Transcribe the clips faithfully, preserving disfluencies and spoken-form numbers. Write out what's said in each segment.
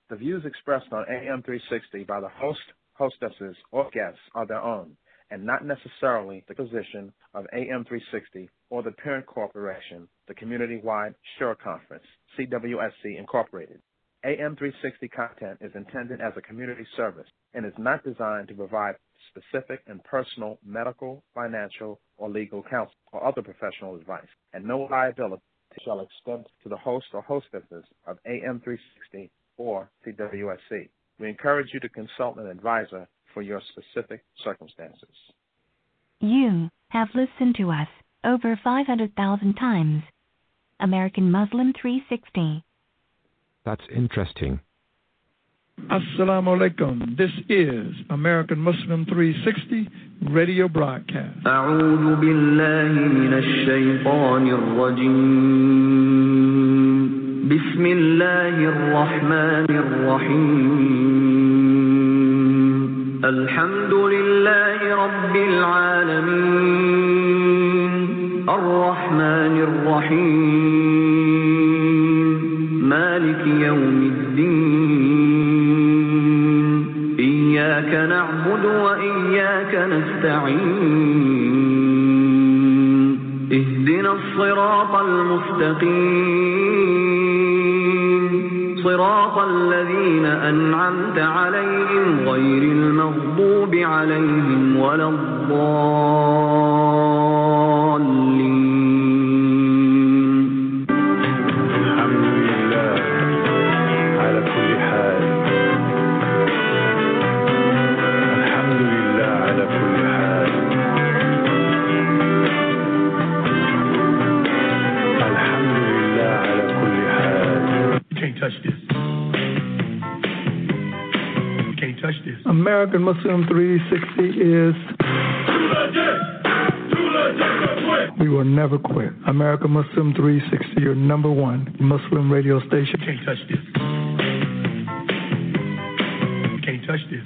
The views expressed on A M three sixty by the host, hostesses, or guests are their own, and not necessarily the position of A M three sixty or the parent corporation, the Community-Wide Sure Conference, C W S C Incorporated. A M three sixty content is intended as a community service and is not designed to provide specific and personal medical, financial, or legal counsel or other professional advice, and no liability shall extend to the host or hostesses of A M three sixty or C W S C. We encourage you to consult an advisor for your specific circumstances. You have listened to us over five hundred thousand times. American Muslim three sixty. That's interesting. Assalamu alaikum. This is American Muslim three sixty radio broadcast. أعوذ بالله من الشيطان الرجيم. بسم الله الرحمن الرحيم. الحمد لله رب العالمين. الرحمن الرحيم. مالك يوم الدين. إياك نعبد وإياك نستعين. اهدنا الصراط المستقيم. صراط الذين أنعمت عليهم غير المغضوب عليهم ولا الضالين. الحمد لله على كل حال. الحمد لله على كل حال. الحمد لله على كل حال. You can't touch this. You can't touch this. American Muslim three sixty is. We will never quit. American Muslim three sixty, your number one Muslim radio station. You can't touch this. You can't touch this.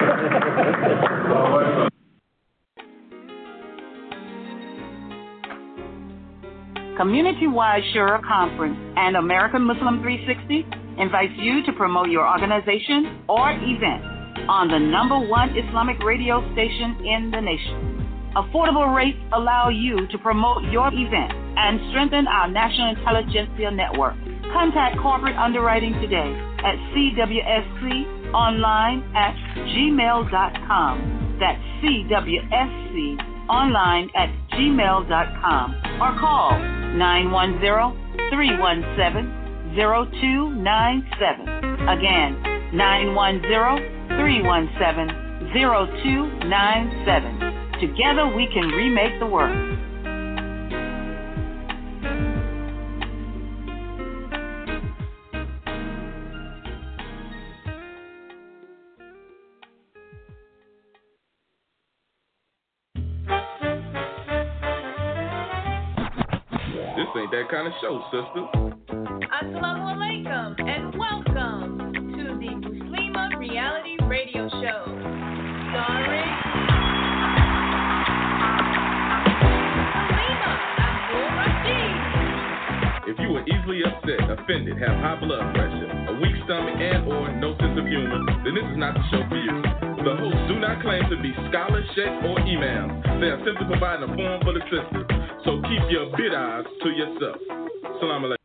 Community-Wide Shura Conference and American Muslim three sixty invites you to promote your organization or event on the number one Islamic radio station in the nation. Affordable rates allow you to promote your event and strengthen our national intelligentsia network. Contact corporate underwriting today at C W S C online at gmail dot com. That's C W S C online at gmail dot com or call nine one zero, three one seven, zero two nine seven. Again, nine one zero, three one seven, zero two nine seven. Together we can remake the world. This ain't that kind of show, sister. Assalamu alaikum and welcome to the Muslima Reality Radio Show, starring Muslima Abdul Rashid. If you are easily upset, offended, have high blood pressure, a weak stomach, and or no sense of humor, then this is not the show for you. The hosts do not claim to be scholars, sheikhs, or imams. They are simply providing a forum for the sisters. So keep your bid'ahs to yourself. Salam alaikum.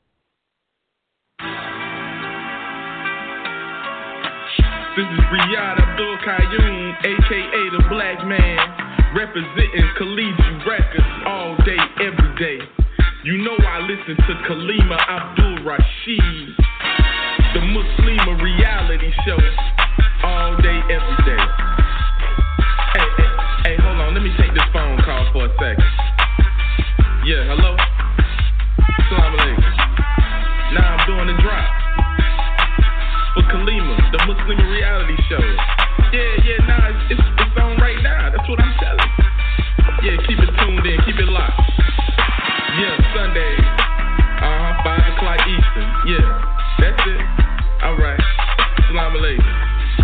This is Riyad Abdul Qayyum, a k a the Black Man, representing Khaleesi Records all day, every day. You know I listen to Kalima Abdul Rashid, the Muslima Reality Show, all day, every day. Hey, hey, hey, hold on, let me take this phone call for a second. Yeah, hello? Salam alaikum. Now I'm doing the drop for Kalima, the Muslima Reality Show. Yeah, yeah, nah, it's, it's, it's on right now. That's what I'm telling. Yeah, keep it tuned in, keep it locked. Yeah, Sunday, uh-huh, five o'clock Eastern. Yeah, that's it. All right. Salam alaikum.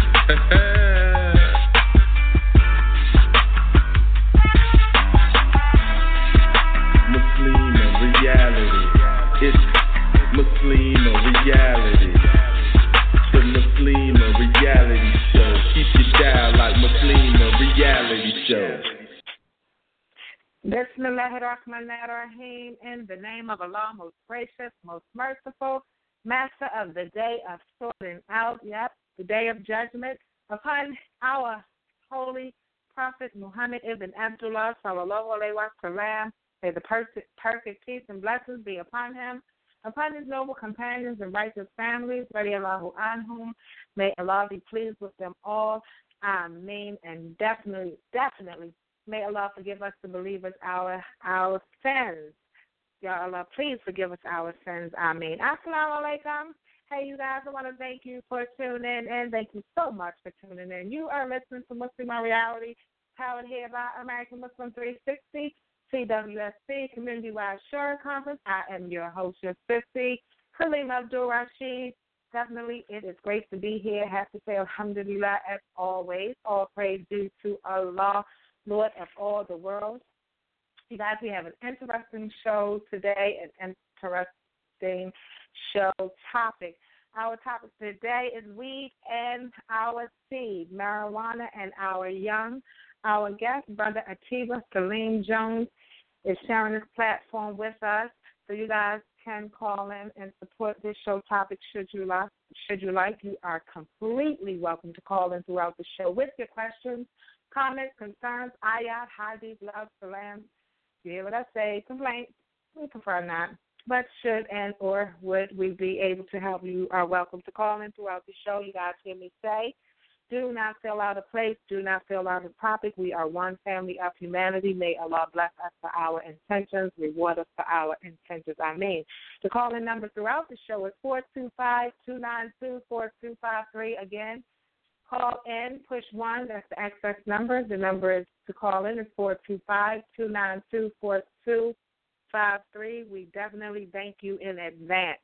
Muslima Reality. It's Muslima Reality. The Muslim Bismillah ar-Rahman ar-Rahim, in the name of Allah, most gracious, most merciful, master of the day of sorting out, yep, the day of judgment, upon our holy Prophet Muhammad ibn Abdullah, sallallahu alayhi wa sallam, may the perfect, perfect peace and blessings be upon him, upon his noble companions and righteous families, radiallahu anhum, may Allah be pleased with them all, Ameen, and definitely, definitely, may Allah forgive us, the believers, our our sins. Ya Allah, please forgive us our sins. Ameen. Assalamu alaikum. Hey, you guys, I want to thank you for tuning in. Thank you so much for tuning in. You are listening to Muslim Reality, powered here by American Muslim three sixty, C W S C, Community-Wide Shura Conference. I am your host, your sissy, Khalima Abdul Rashid. Definitely, it is great to be here. I have to say alhamdulillah as always. All praise due to Allah, Lord of all the world. You guys, we have an interesting show today, an interesting show topic. Our topic today is weed and our seed, marijuana and our young. Our guest, Brother Atiba Salim Jones, is sharing this platform with us. So you guys can call in and support this show topic should you like. Should you like, you are completely welcome to call in throughout the show with your questions, comments, concerns, ayat, hadith, love, salam. You hear what I say? Complaints. We prefer not. But should and or would we be able to help, you are welcome to call in throughout the show. You guys hear me say, do not fill out a place. Do not fill out a topic. We are one family of humanity. May Allah bless us for our intentions, reward us for our intentions. I mean, the call-in number throughout the show is four two five, two nine two, four two five three. Again, call in, push one. That's the access number. The number is to call in is four two five, two nine two, four two five three. We definitely thank you in advance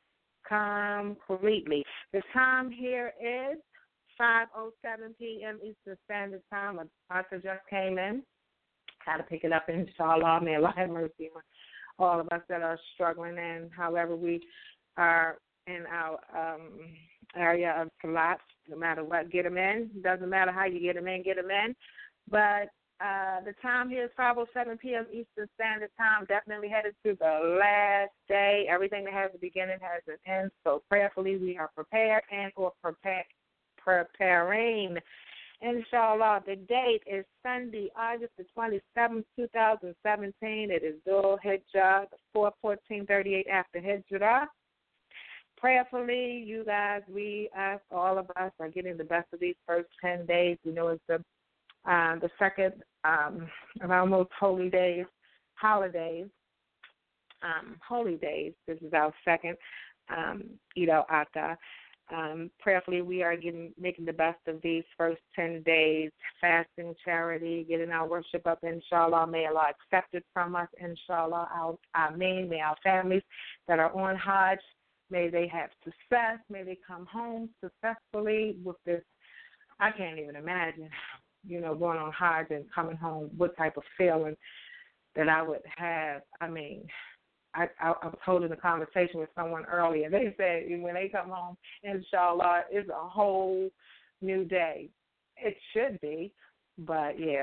completely. The time here is five oh seven p.m. Eastern Standard Time. Arthur just came in. Got to pick it up, inshallah. May Allah have mercy on all of us that are struggling, and however we are in our um, area of salat, no matter what, get them in. Doesn't matter how you get them in, get them in. But uh, the time here is five oh seven p.m. Eastern Standard Time. Definitely headed to the last day. Everything that has a beginning has an end. So prayerfully we are prepared and or prepared. preparing. Inshallah, the date is Sunday, August the twenty-seventh, two thousand seventeen. It is Dhul Hijjah, four fourteen thirty-eight after Hijrah. Prayerfully, you guys, we, us, all of us are getting the best of these first ten days. We know it's the uh, the second um, of our most holy days, holidays, um, holy days. This is our second um, Eid al-Adha. Um, prayerfully, we are getting making the best of these first ten days, fasting, charity, getting our worship up, inshallah. May Allah accept it from us, inshallah. Our, Ameen. May our families that are on Hajj, may they have success. May they come home successfully with this. I can't even imagine, you know, going on Hajj and coming home, what type of feeling that I would have. I mean, I, I, I was holding a conversation with someone earlier. They said when they come home, inshallah, it's a whole new day. It should be, but yeah,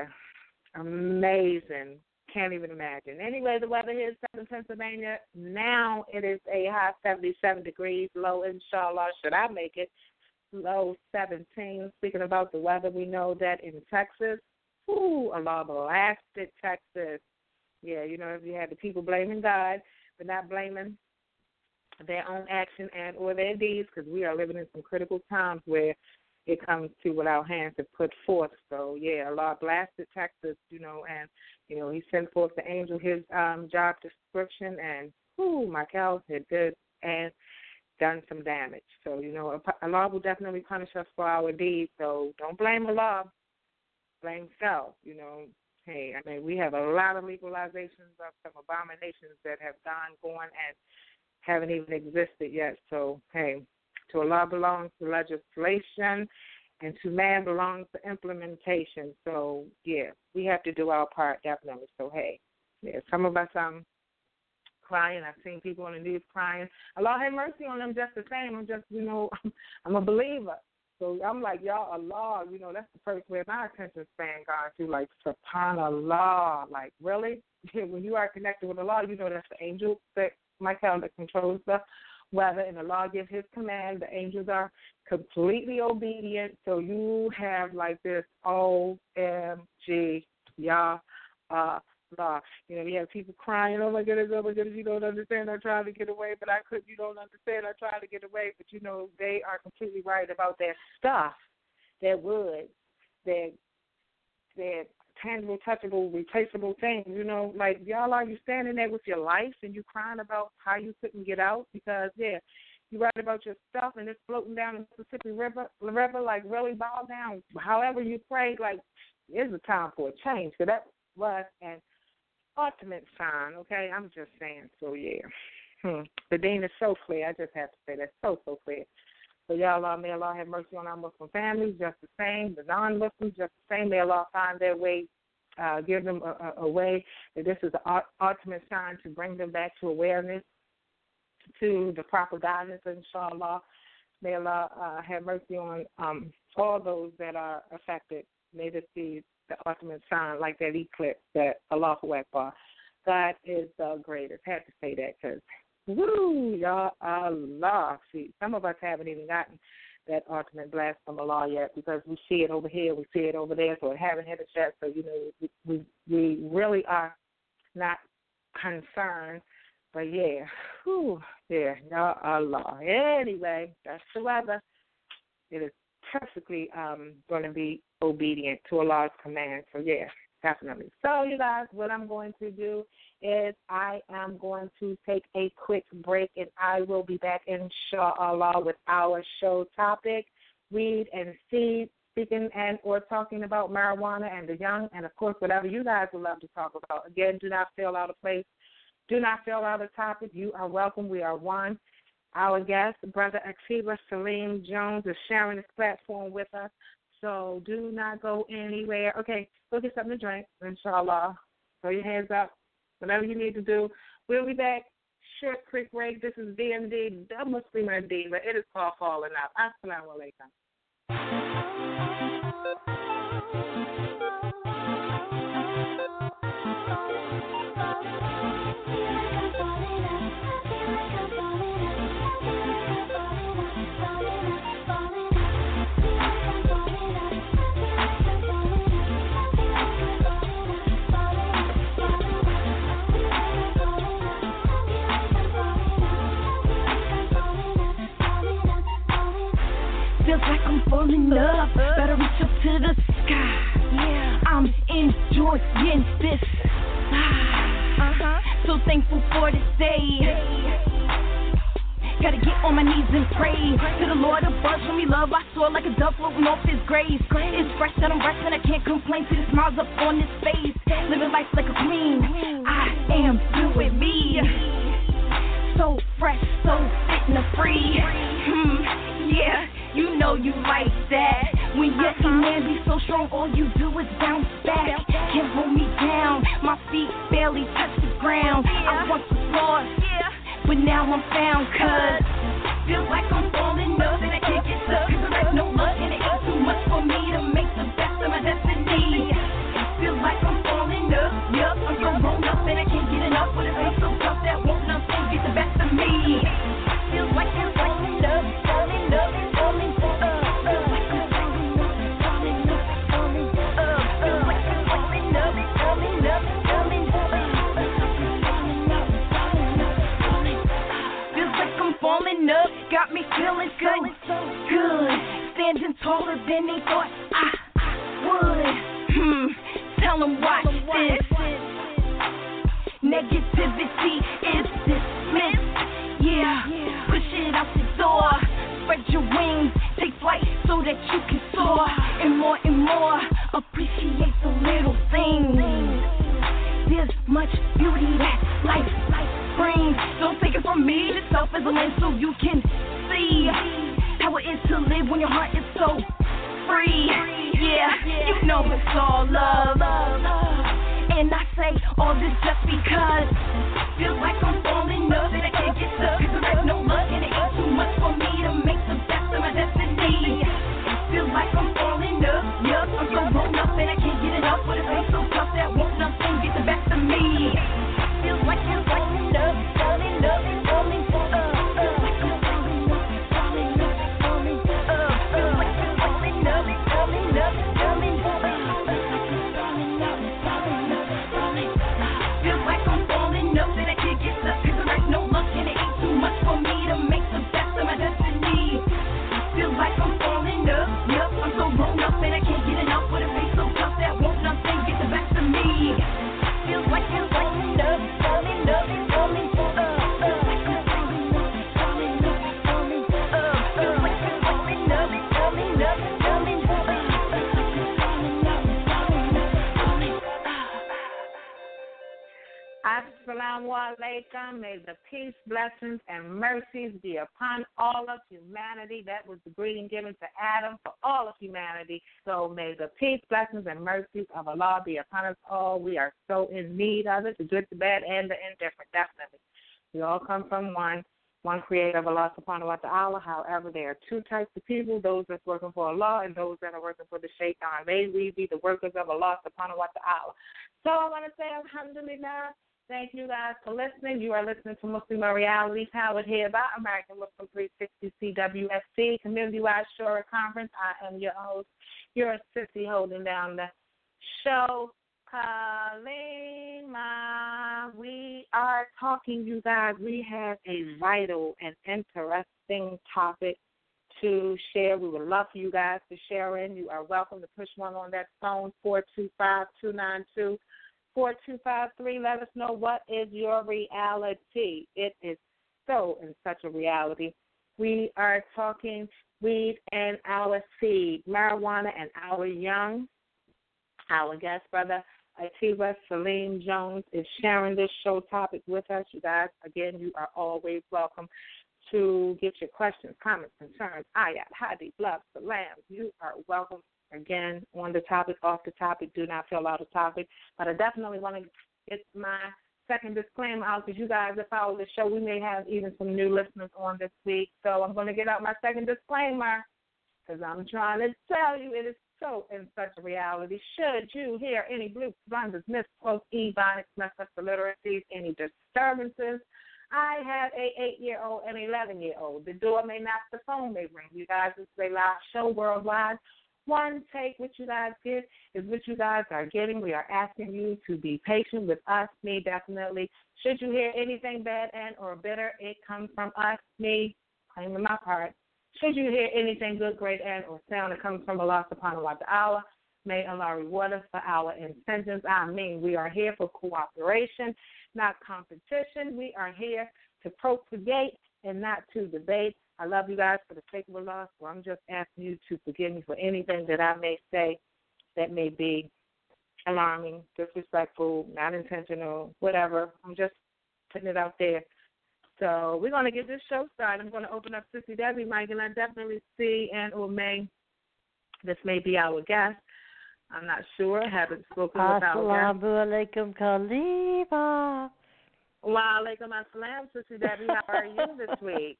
amazing. Can't even imagine. Anyway, the weather here is Southern Pennsylvania. Now it is a high seventy-seven degrees, low, inshallah, should I make it, low seventeen. Speaking about the weather, we know that in Texas, ooh, Allah blasted Texas. Yeah, you know, if you had the people blaming God, but not blaming their own action and or their deeds, because we are living in some critical times where it comes to what our hands have put forth. So, yeah, Allah blasted Texas, you know, and, you know, he sent forth the angel his um, job description, and, whoo, my cows had good and done some damage. So, you know, Allah will definitely punish us for our deeds, so don't blame Allah. Blame self, you know. Hey, I mean, we have a lot of legalizations of some abominations that have gone, going, and haven't even existed yet. So, hey, to Allah belongs the legislation, and to man belongs the implementation. So, yeah, we have to do our part, definitely. So, hey, yeah, some of us um crying. I've seen people on the news crying. Allah have mercy on them just the same. I'm just, you know, I'm a believer. So I'm like, y'all, Allah, you know, that's the first where my attention span gone to, like, subhanallah. Like, really? When you are connected with Allah, you know that's the angel that Michael that controls the weather, and Allah gives his command. The angels are completely obedient. So you have, like, this O M G, y'all, uh, Allah. You know, you have people crying, oh, my goodness, oh, my goodness, you don't understand. I'm trying to get away, but I couldn't. You don't understand. I'm trying to get away. But, you know, they are completely right about that stuff, that wood, that, that tangible, touchable, replaceable things. You know, like, y'all, are you standing there with your life and you crying about how you couldn't get out? Because, yeah, you write about your stuff and it's floating down the Mississippi River, river like, really bow down. However you pray, like, it's a time for a change. So that was an ultimate sign, okay? I'm just saying, so yeah. Hmm. The deen is so clear. I just have to say that's so, so clear. So, ya Allah, may Allah have mercy on our Muslim families, just the same. The non-Muslims, just the same. May Allah find their way, uh, give them a, a, a way that this is the ultimate sign to bring them back to awareness, to the proper guidance, inshallah. May Allah uh, have mercy on um, all those that are affected. May this be the ultimate sign, like that eclipse, that Allahu Akbar. God is the greatest. I had to say that because, woo, ya Allah. See, some of us haven't even gotten that ultimate blast from Allah yet because we see it over here, we see it over there, so it haven't hit us yet. So, you know, we, we, we really are not concerned. But, yeah, whew, yeah, ya Allah. Anyway, that's the weather. It is perfectly um, going to be obedient to Allah's command. So, yeah, definitely. So, you guys, what I'm going to do is I am going to take a quick break, and I will be back, inshallah, with our show topic, Read and Seed, speaking and or talking about marijuana and the young, and, of course, whatever you guys would love to talk about. Again, do not feel out of place. Do not feel out of topic. You are welcome. We are one. Our guest, Brother Akiba Salim Jones, is sharing this platform with us. So do not go anywhere. Okay, go get something to drink, inshallah. Throw your hands up. Whatever you need to do. We'll be back. Short, quick break. This is D M D, the Muslimah Diva. It is called Falling Out. Assalamu alaikum. Feels like I'm falling up, better reach up to the sky. Yeah, I'm enjoying this. Uh-huh. So thankful for this day. Gotta get on my knees and pray to the Lord above. Show me love, I soar like a dove floating off His grace. It's fresh that I'm resting, I can't complain. See the smiles up on His face. Living life like a queen. I am doing me. So fresh, so fit and free. Hmm, yeah. You know you like that. When your iman be so strong, all you do is bounce back. Can't hold me down. My feet barely touch the ground. I once was lost, but now I'm found. Cause feels like I'm falling up and I can't get stuck. Cause there's no luck and it ain't too much for me to make the best of my destiny. Feels like I'm falling up, yup. I'm so grown up and I can't get enough. But it ain't so tough that won't nothing get the best of me. Feels like I'm falling up, falling up. Falling up, got me feeling good, good. Standing taller than they thought I, I would. Hmm, tell them watch this. Negativity is dismissed. Yeah, push it out the door. Spread your wings, take flight so that you can soar. And more and more, appreciate the little things. There's much beauty that life, life brings. Don't take it from me, the self is a lens so you can see how it is to live when your heart is so free. Yeah, you know it's all love. And I say all this just because feels like I'm falling up and I can't get stuck. Cause there's no luck and it ain't too much for me to make the best of my destiny. Assalamu alaikum. May the peace, blessings, and mercies be upon all of humanity. That was the greeting given to Adam for all of humanity. So may the peace, blessings, and mercies of Allah be upon us all. We are so in need of it, the good, the bad, and the indifferent, definitely. We all come from one, one creator of Allah subhanahu wa ta'ala. However, there are two types of people, those that's working for Allah and those that are working for the shaitan. May we be the workers of Allah subhanahu wa ta'ala. So I want to say alhamdulillah. Thank you guys for listening. You are listening to Muslim Reality, powered here by American Muslim three sixty C W S C, Community-Wide Shura Conference. I am your host, your sissy holding down the show, Kalima. We are talking, you guys. We have a vital and interesting topic to share. We would love for you guys to share in. You are welcome to push one on that phone, four two five, two nine two, four two five three. Let us know what is your reality. It is so in such a reality. We are talking weed and our seed, marijuana and our young. Our guest brother, Atiba Salim Jones, is sharing this show topic with us. You guys, again, you are always welcome to get your questions, comments, concerns, ayat, hadith, love, salam. You are welcome. Again, on the topic, off the topic, do not fill out a topic. But I definitely want to get my second disclaimer out because you guys that follow the show, we may have even some new listeners on this week. So I'm going to get out my second disclaimer because I'm trying to tell you it is so in such a reality. Should you hear any bloops, blunders, misquotes, ebonics, mess-ups, illiteracies, any disturbances, I have a eight-year-old and eleven-year-old. The door may knock, the phone may ring. You guys, this is a live show worldwide. One take what you guys get is what you guys are getting. We are asking you to be patient with us, me definitely. Should you hear anything bad and or bitter, it comes from us, me, claiming my part. Should you hear anything good, great, and or sound, it comes from Allah subhanahu wa ta'ala. May Allah reward us for our intentions. I mean, we are here for cooperation, not competition. We are here to propagate and not to debate. I love you guys for the sake of Allah, so I'm just asking you to forgive me for anything that I may say that may be alarming, disrespectful, not intentional, whatever. I'm just putting it out there. So we're going to get this show started. I'm going to open up Sissy Debbie, Mike, and I definitely see and or may, this may be our guest. I'm not sure. I haven't spoken with our guest. Assalamu alaikum, Khalifa. Wa alaikum assalam, Sissy Debbie. How are you this week?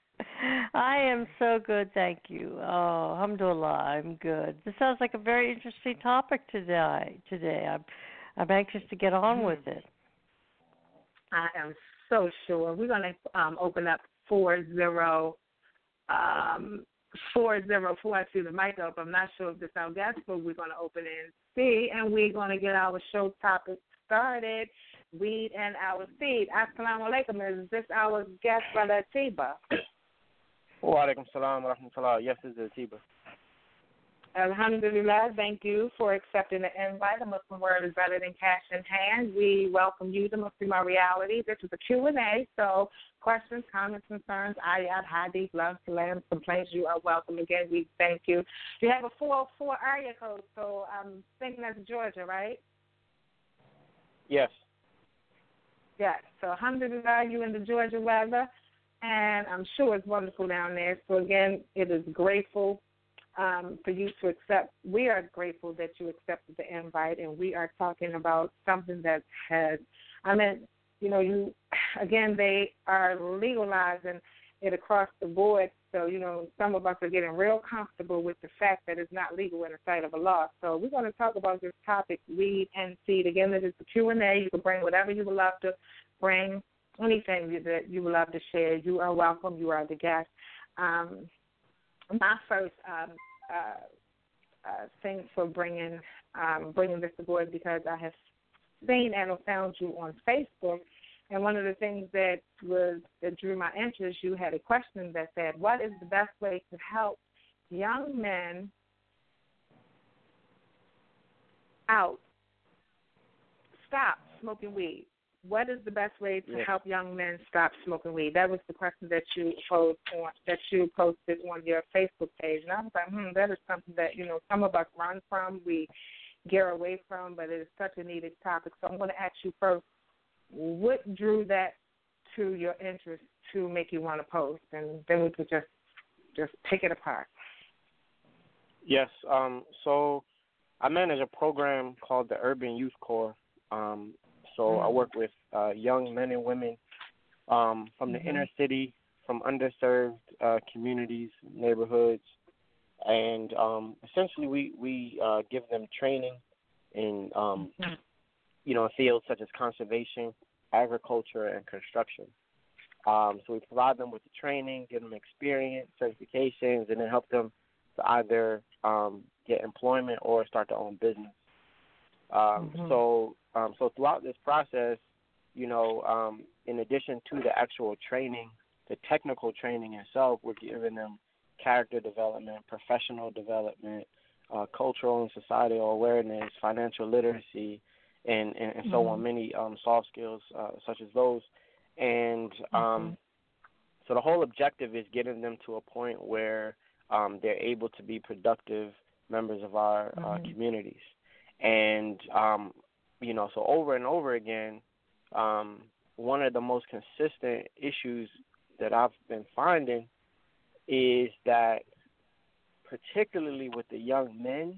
I am so good, thank you. Oh, alhamdulillah, I'm good. This sounds like a very interesting topic today. Today, I'm, I'm anxious to get on with it. I am so sure. We're going to um, open up four zero, um, four zero four. I see the mic up. I'm not sure if this is our guest, but we're going to open and see, and we're going to get our show topic started. Weed and our seed. Assalamu alaikum. Is this our guest, Brother Atiba? Wa alaikum salam wa rahmatullah. Yes, this is Atiba. Alhamdulillah. Thank you for accepting the invite. A Muslim word is better than cash in hand. We welcome you to Muslim Reality. This is a Q and A, so questions, comments, concerns, ayat, hadith, love, salam, complaints, you are welcome. Again, we thank you. You have a four oh four area code, so I'm thinking that's Georgia, right? Yes. Yes. So alhamdulillah, you in the Georgia weather, and I'm sure it's wonderful down there. So again, it is grateful um, for you to accept. We are grateful that you accepted the invite, and we are talking about something that has, I mean, you know, you, again, they are legalizing it across the board. So, you know, some of us are getting real comfortable with the fact that it's not legal in the sight of Allah. So we're going to talk about this topic, weed and seed. Again, this is the Q and A. You can bring whatever you would love to bring, anything that you would love to share. You are welcome. You are the guest. Um, my first um, uh, uh, thing for bringing um, bringing this aboard because I have seen and found you on Facebook. And one of the things that was that drew my interest, you had a question that said, what is the best way to help young men out stop smoking weed? What is the best way to yeah. help young men stop smoking weed? That was the question that you posed on, that you posted on your Facebook page. And I was like, hmm, that is something that, you know, some of us run from, we gear away from, but it is such a needed topic. So I'm going to ask you first, what drew that to your interest to make you want to post? And then we could just just pick it apart. Yes. Um, so I manage a program called the Urban Youth Corps. Um, so mm-hmm. I work with uh, young men and women um, from the mm-hmm. inner city, from underserved uh, communities, neighborhoods, and um, essentially we we uh, give them training in um, mm-hmm. you know fields such as conservation, agriculture, and construction. Um, so we provide them with the training, give them experience, certifications, and then help them to either um, get employment or start their own business. Um, mm-hmm. So, um, so throughout this process, you know, um, in addition to the actual training, the technical training itself, we're giving them character development, professional development, uh, cultural and societal awareness, financial literacy, and, and, and so mm-hmm. on, many um, soft skills uh, such as those. And um, mm-hmm. so the whole objective is getting them to a point where um, they're able to be productive members of our mm-hmm. uh, communities. And, um, you know, so over and over again, um, one of the most consistent issues that I've been finding is that particularly with the young men,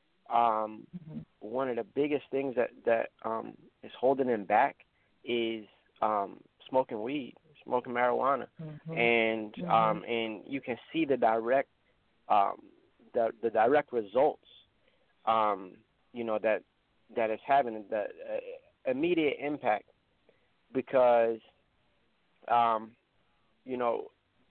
um, mm-hmm. one of the biggest things that, that um, is holding them back is um, smoking weed, smoking marijuana. Mm-hmm. And mm-hmm. um, and you can see the direct um, the, the direct results, um, you know, that that is having the uh, immediate impact because, um, you know,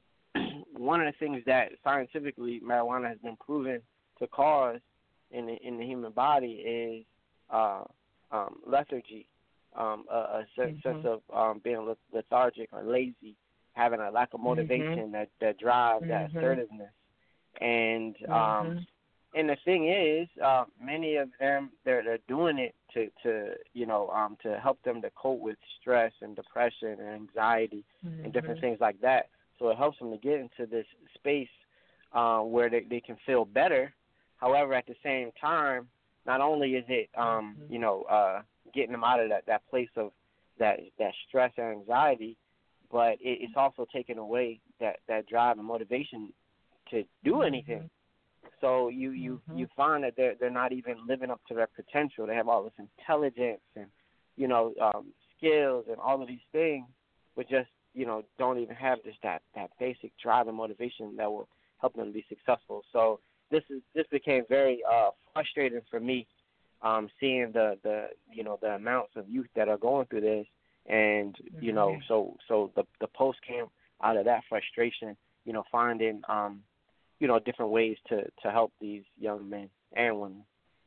one of the things that scientifically marijuana has been proven to cause in the, in the human body is uh, um, lethargy, um, a, a sense, mm-hmm. sense of um, being lethargic or lazy, having a lack of motivation, mm-hmm. that, that drive, mm-hmm. that assertiveness. And um, mm-hmm. and the thing is, uh, many of them, they're, they're doing it to, to you know, um, to help them to cope with stress and depression and anxiety mm-hmm. and different things like that. So it helps them to get into this space uh, where they, they can feel better. However, at the same time, not only is it, um, mm-hmm. you know, uh, getting them out of that, that place of that that stress and anxiety, but it, it's also taking away that, that drive and motivation to do anything. Mm-hmm. So you, you, mm-hmm. you find that they're, they're not even living up to their potential. They have all this intelligence and, you know, um, skills and all of these things, but just, you know, don't even have just that, that basic drive and motivation that will help them be successful. So this is this became very uh, frustrating for me, um, seeing the, the you know the amounts of youth that are going through this, and you know mm-hmm. so so the the post came out of that frustration, you know, finding um, you know different ways to, to help these young men and women.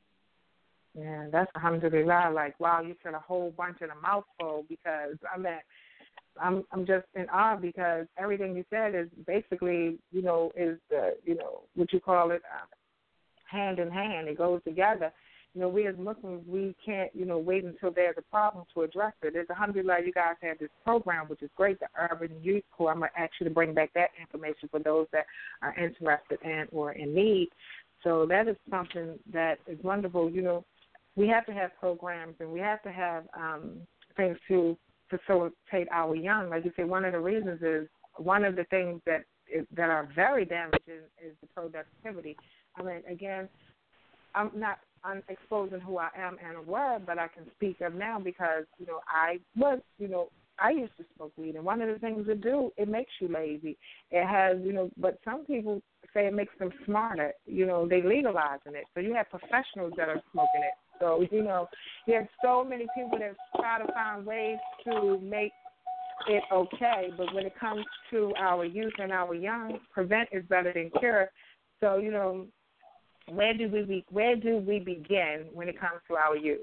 Yeah, that's alhamdulillah. Like, wow, you said a whole bunch in a mouthful because I mean. I'm I'm just in awe because everything you said is basically, you know, is the, you know, what you call it, uh, hand in hand. It goes together. You know, we as Muslims, we can't, you know, wait until there's a problem to address it. There's alhamdulillah, you guys have this program, which is great, the Urban Youth Corps. I'm going to ask you to bring back that information for those that are interested and or in need. So that is something that is wonderful. You know, we have to have programs and we have to have um, things to facilitate our young. Like you say, one of the reasons is one of the things that is, that are very damaging is the productivity. I mean, again, I'm not I'm exposing who I am and aware, but I can speak of now because, you know, I was, you know, I used to smoke weed, and one of the things it do, it makes you lazy. It has, you know, but some people say it makes them smarter. You know, they legalizing it. So you have professionals that are smoking it. So, you know, there's so many people that try to find ways to make it okay. But when it comes to our youth and our young, prevent is better than cure. So, you know, where do we be, where do we begin when it comes to our youth?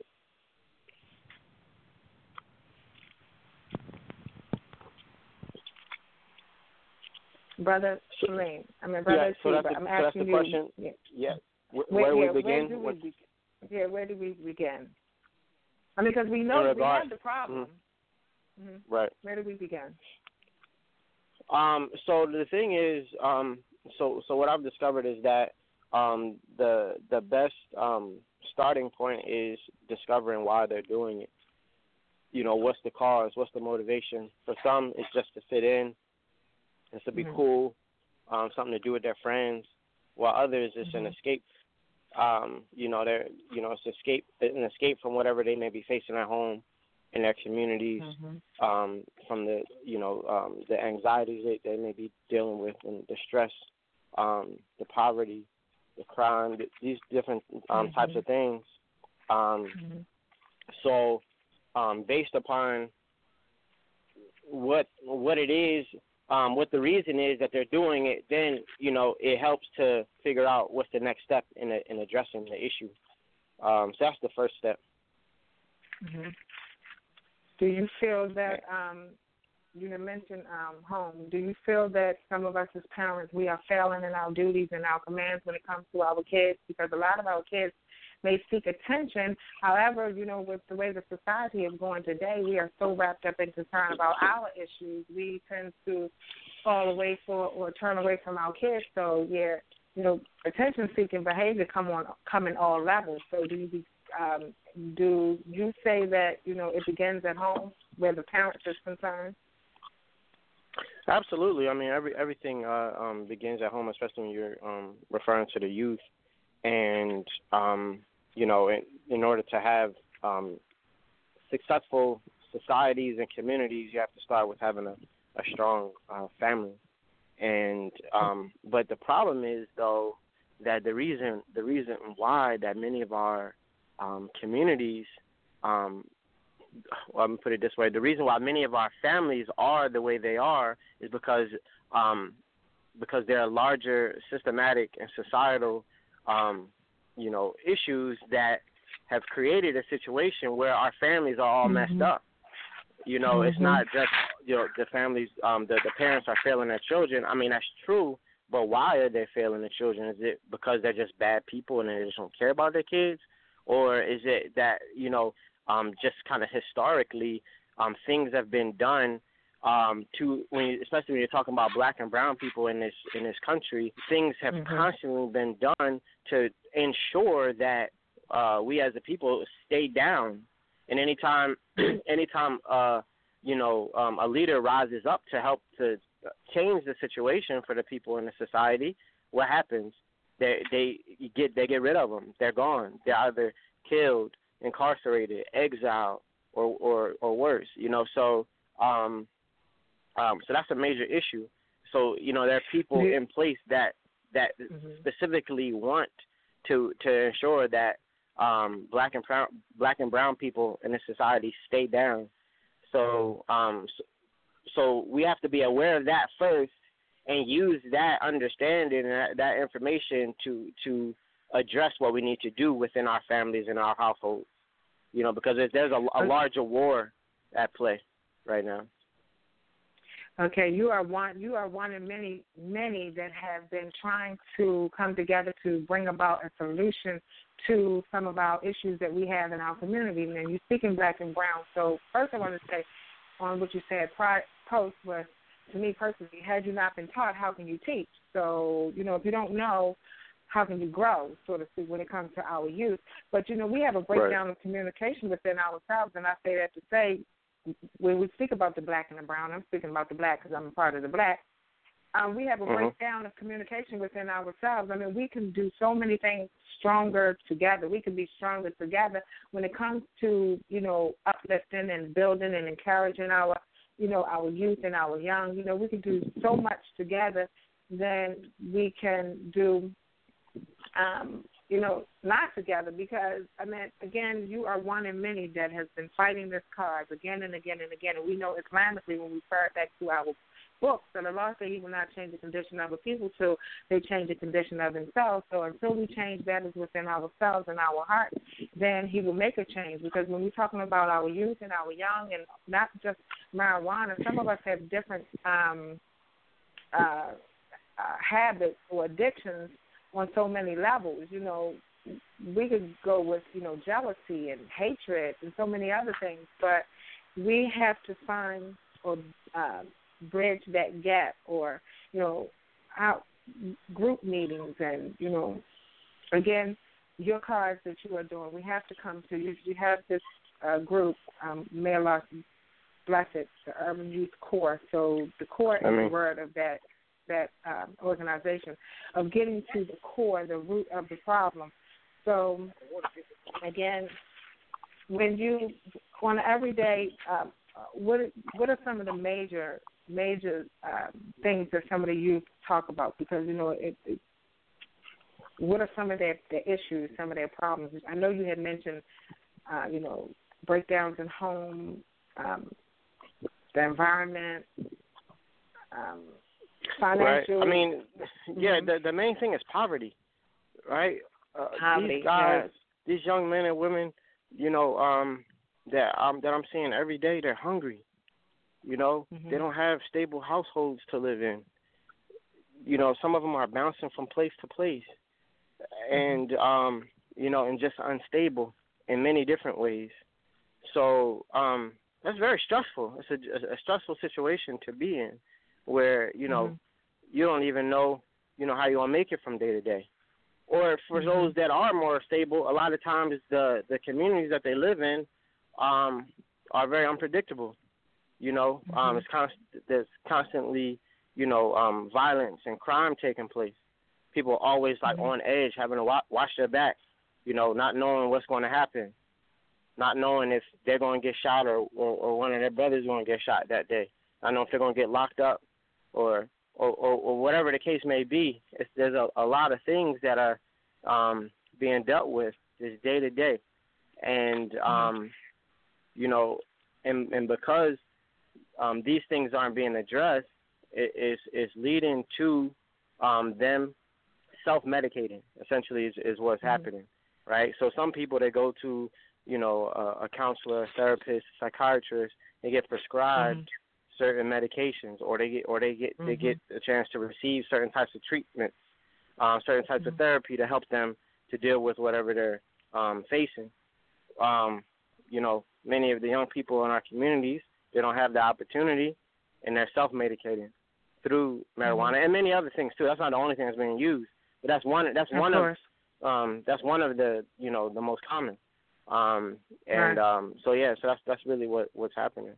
Brother Salim, I mean, Brother yeah, so Sheba, that's the, I'm so asking that's the you. question. Yeah. yeah. Where, where, where yeah, we begin? Where do we begin? Yeah, where do we begin? I mean, because we know we have the problem. Mm-hmm. Mm-hmm. Right. Where do we begin? Um. So the thing is, um. So so what I've discovered is that um the the best um starting point is discovering why they're doing it. you know, what's the cause? What's the motivation? For some, it's just to fit in. It's to be mm-hmm. cool, um, something to do with their friends. While others, it's mm-hmm. an escape. Um, you know, they're you know, it's escape an escape from whatever they may be facing at home, in their communities, mm-hmm. um, from the you know um, the anxieties they, they may be dealing with, and the stress, um, the poverty, the crime, these different um, mm-hmm. types of things. Um, mm-hmm. So, um, based upon what what it is. Um, what the reason is that they're doing it, then, you know, it helps to figure out what's the next step in, a, in addressing the issue. Um, so that's the first step. Mm-hmm. Do you feel that, um, you mentioned um, home, do you feel that some of us as parents, we are failing in our duties and our commands when it comes to our kids? Because a lot of our kids may seek attention. However, you know, with the way the society is going today, we are so wrapped up in concern about our issues, we tend to fall away for or turn away from our kids. So, yeah, you know, attention-seeking behavior come on come in all levels. So, do you um, do you say that you know it begins at home where the parent is concerned? Absolutely. I mean, every everything uh, um, begins at home, especially when you're um, referring to the youth. And, um, you know, in, in order to have um, successful societies and communities, you have to start with having a, a strong uh, family. And um, but the problem is, though, that the reason the reason why that many of our um, communities, um, well, let me put it this way, the reason why many of our families are the way they are is because um, because there are larger systematic and societal Um, you know, issues that have created a situation where our families are all mm-hmm. messed up. You know, mm-hmm. it's not just, you know, the families, um, the, the parents are failing their children. I mean, that's true, but why are they failing the children? Is it because they're just bad people and they just don't care about their kids? Or is it that, you know, um, just kind of historically um, things have been done Um, to when you, especially when you're talking about black and brown people in this in this country, things have mm-hmm. constantly been done to ensure that uh, we as a people stay down. And anytime, anytime uh, you know, um, a leader rises up to help to change the situation for the people in the society, what happens? They they get they get rid of them. They're gone. They're either killed, incarcerated, exiled, or or, or worse. You know, so. Um, Um, so that's a major issue. So, you know, there are people in place that that mm-hmm. specifically want to to ensure that um, black and brown, black and brown people in this society stay down. So, um, so, so we have to be aware of that first and use that understanding and that, that information to to address what we need to do within our families and our households. You know, because there's a, a larger war at play right now. Okay, you are one. You are one of many, many that have been trying to come together to bring about a solution to some of our issues that we have in our community. And you're speaking black and brown. So first, I want to say on what you said prior post was, to me personally, had you not been taught, how can you teach? So you know, if you don't know, how can you grow, so to speak, when it comes to our youth? But you know, we have a breakdown right. of communication within ourselves, and I say that to say. When we speak about the black and the brown, I'm speaking about the black because I'm a part of the black, um, we have a mm-hmm. breakdown of communication within ourselves. I mean, we can do so many things stronger together. We can be stronger together when it comes to, you know, uplifting and building and encouraging our, you know, our youth and our young. You know, we can do so much together than we can do um, you know, not together because, I mean, again, you are one in many that has been fighting this cause again and again and again. And we know Islamically when we refer back to our books that the law says he will not change the condition of a people till they change the condition of themselves. So until we change that is within ourselves and our heart, then he will make a change. Because when we're talking about our youth and our young and not just marijuana, some of us have different um, uh, uh, habits or addictions on so many levels. You know, we could go with, you know, jealousy and hatred and so many other things, but we have to find or uh, bridge that gap or, you know, out group meetings and, you know, again, your cards that you are doing, we have to come to you. You have this uh, group, um, Mayor Larson blessed it, the Urban Youth Corps. So the core I is mean, the word of that that um, organization, of getting to the core, the root of the problem. So, again, when you, on an everyday, um, what what are some of the major major uh, things that some of the youth talk about? Because, you know, it, it, what are some of their, their issues, some of their problems? I know you had mentioned, uh, you know, breakdowns in home, um, the environment, um, financial. Right. I mean, yeah, the the main thing is poverty, right? Uh, poverty, these guys, yes. these young men and women, you know, um, that um that I'm seeing every day, they're hungry. You know, mm-hmm. they don't have stable households to live in. You know, some of them are bouncing from place to place, and um, you know, and just unstable in many different ways. So um, that's very stressful. It's a, a stressful situation to be in, where you know mm-hmm. you don't even know you know how you're gonna make it from day to day. Or for mm-hmm. those that are more stable, a lot of times the the communities that they live in um, are very unpredictable. You know, mm-hmm. um, it's const- there's constantly you know um, violence and crime taking place. People are always like mm-hmm. on edge, having to wa- watch their back. You know, not knowing what's going to happen, not knowing if they're going to get shot or, or or one of their brothers is going to get shot that day. I don't know if they're going to get locked up or or, or, or whatever the case may be. It's, there's a, a lot of things that are um, being dealt with this day to day, and um, you know, and and because um, these things aren't being addressed, it is is leading to um, them self-medicating. Essentially, is, is what's mm-hmm. happening, right? So some people, they go to you know a, a counselor, a therapist, psychiatrist, they get prescribed mm-hmm. certain medications, or they get or they get mm-hmm. they get a chance to receive certain types of treatments, uh, certain types mm-hmm. of therapy to help them to deal with whatever they're um, facing. Um, you know, many of the young people in our communities, they don't have the opportunity, and they're self-medicating through marijuana mm-hmm. and many other things too. That's not the only thing that's being used, but that's one. That's of one course. of um, that's one of the you know the most common. Um, and right. um, so yeah, so that's that's really what what's happening.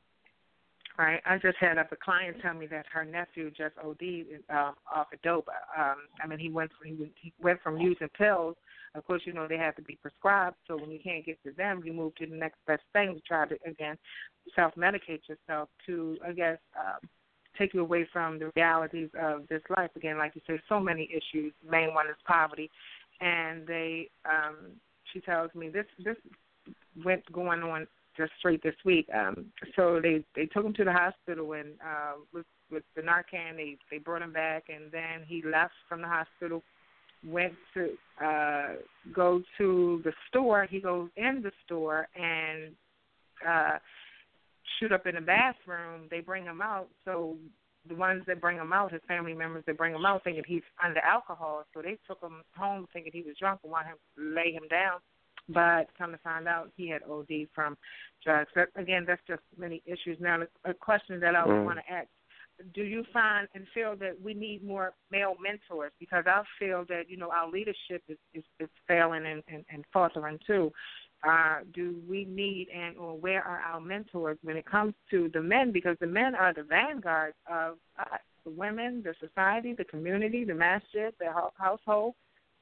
Right. I just had a client tell me that her nephew just O D'd uh, off of dope. Um, I mean, he went from, he, he went from using pills. Of course, you know, they have to be prescribed. So when you can't get to them, you move to the next best thing to try to, again, self-medicate yourself to, I guess, um, take you away from the realities of this life. Again, like you say, so many issues. The main one is poverty. And they, um, she tells me this, this went going on just straight this week. Um, so they, they took him to the hospital, and uh, with, with the Narcan, they, they brought him back, and then he left from the hospital, went to uh, go to the store. He goes in the store and uh, shoot up in the bathroom. They bring him out. So the ones that bring him out, his family members that bring him out, thinking he's under alcohol. So they took him home thinking he was drunk and wanted him to lay him down. But come to find out, he had O D'd from drugs. That, again, that's just many issues. Now, a question that I would mm. want to ask, do you find and feel that we need more male mentors? Because I feel that, you know, our leadership is, is, is failing and, and, and faltering too. Uh, do we need and or where are our mentors when it comes to the men? Because the men are the vanguard of uh, the women, the society, the community, the masjid, the household.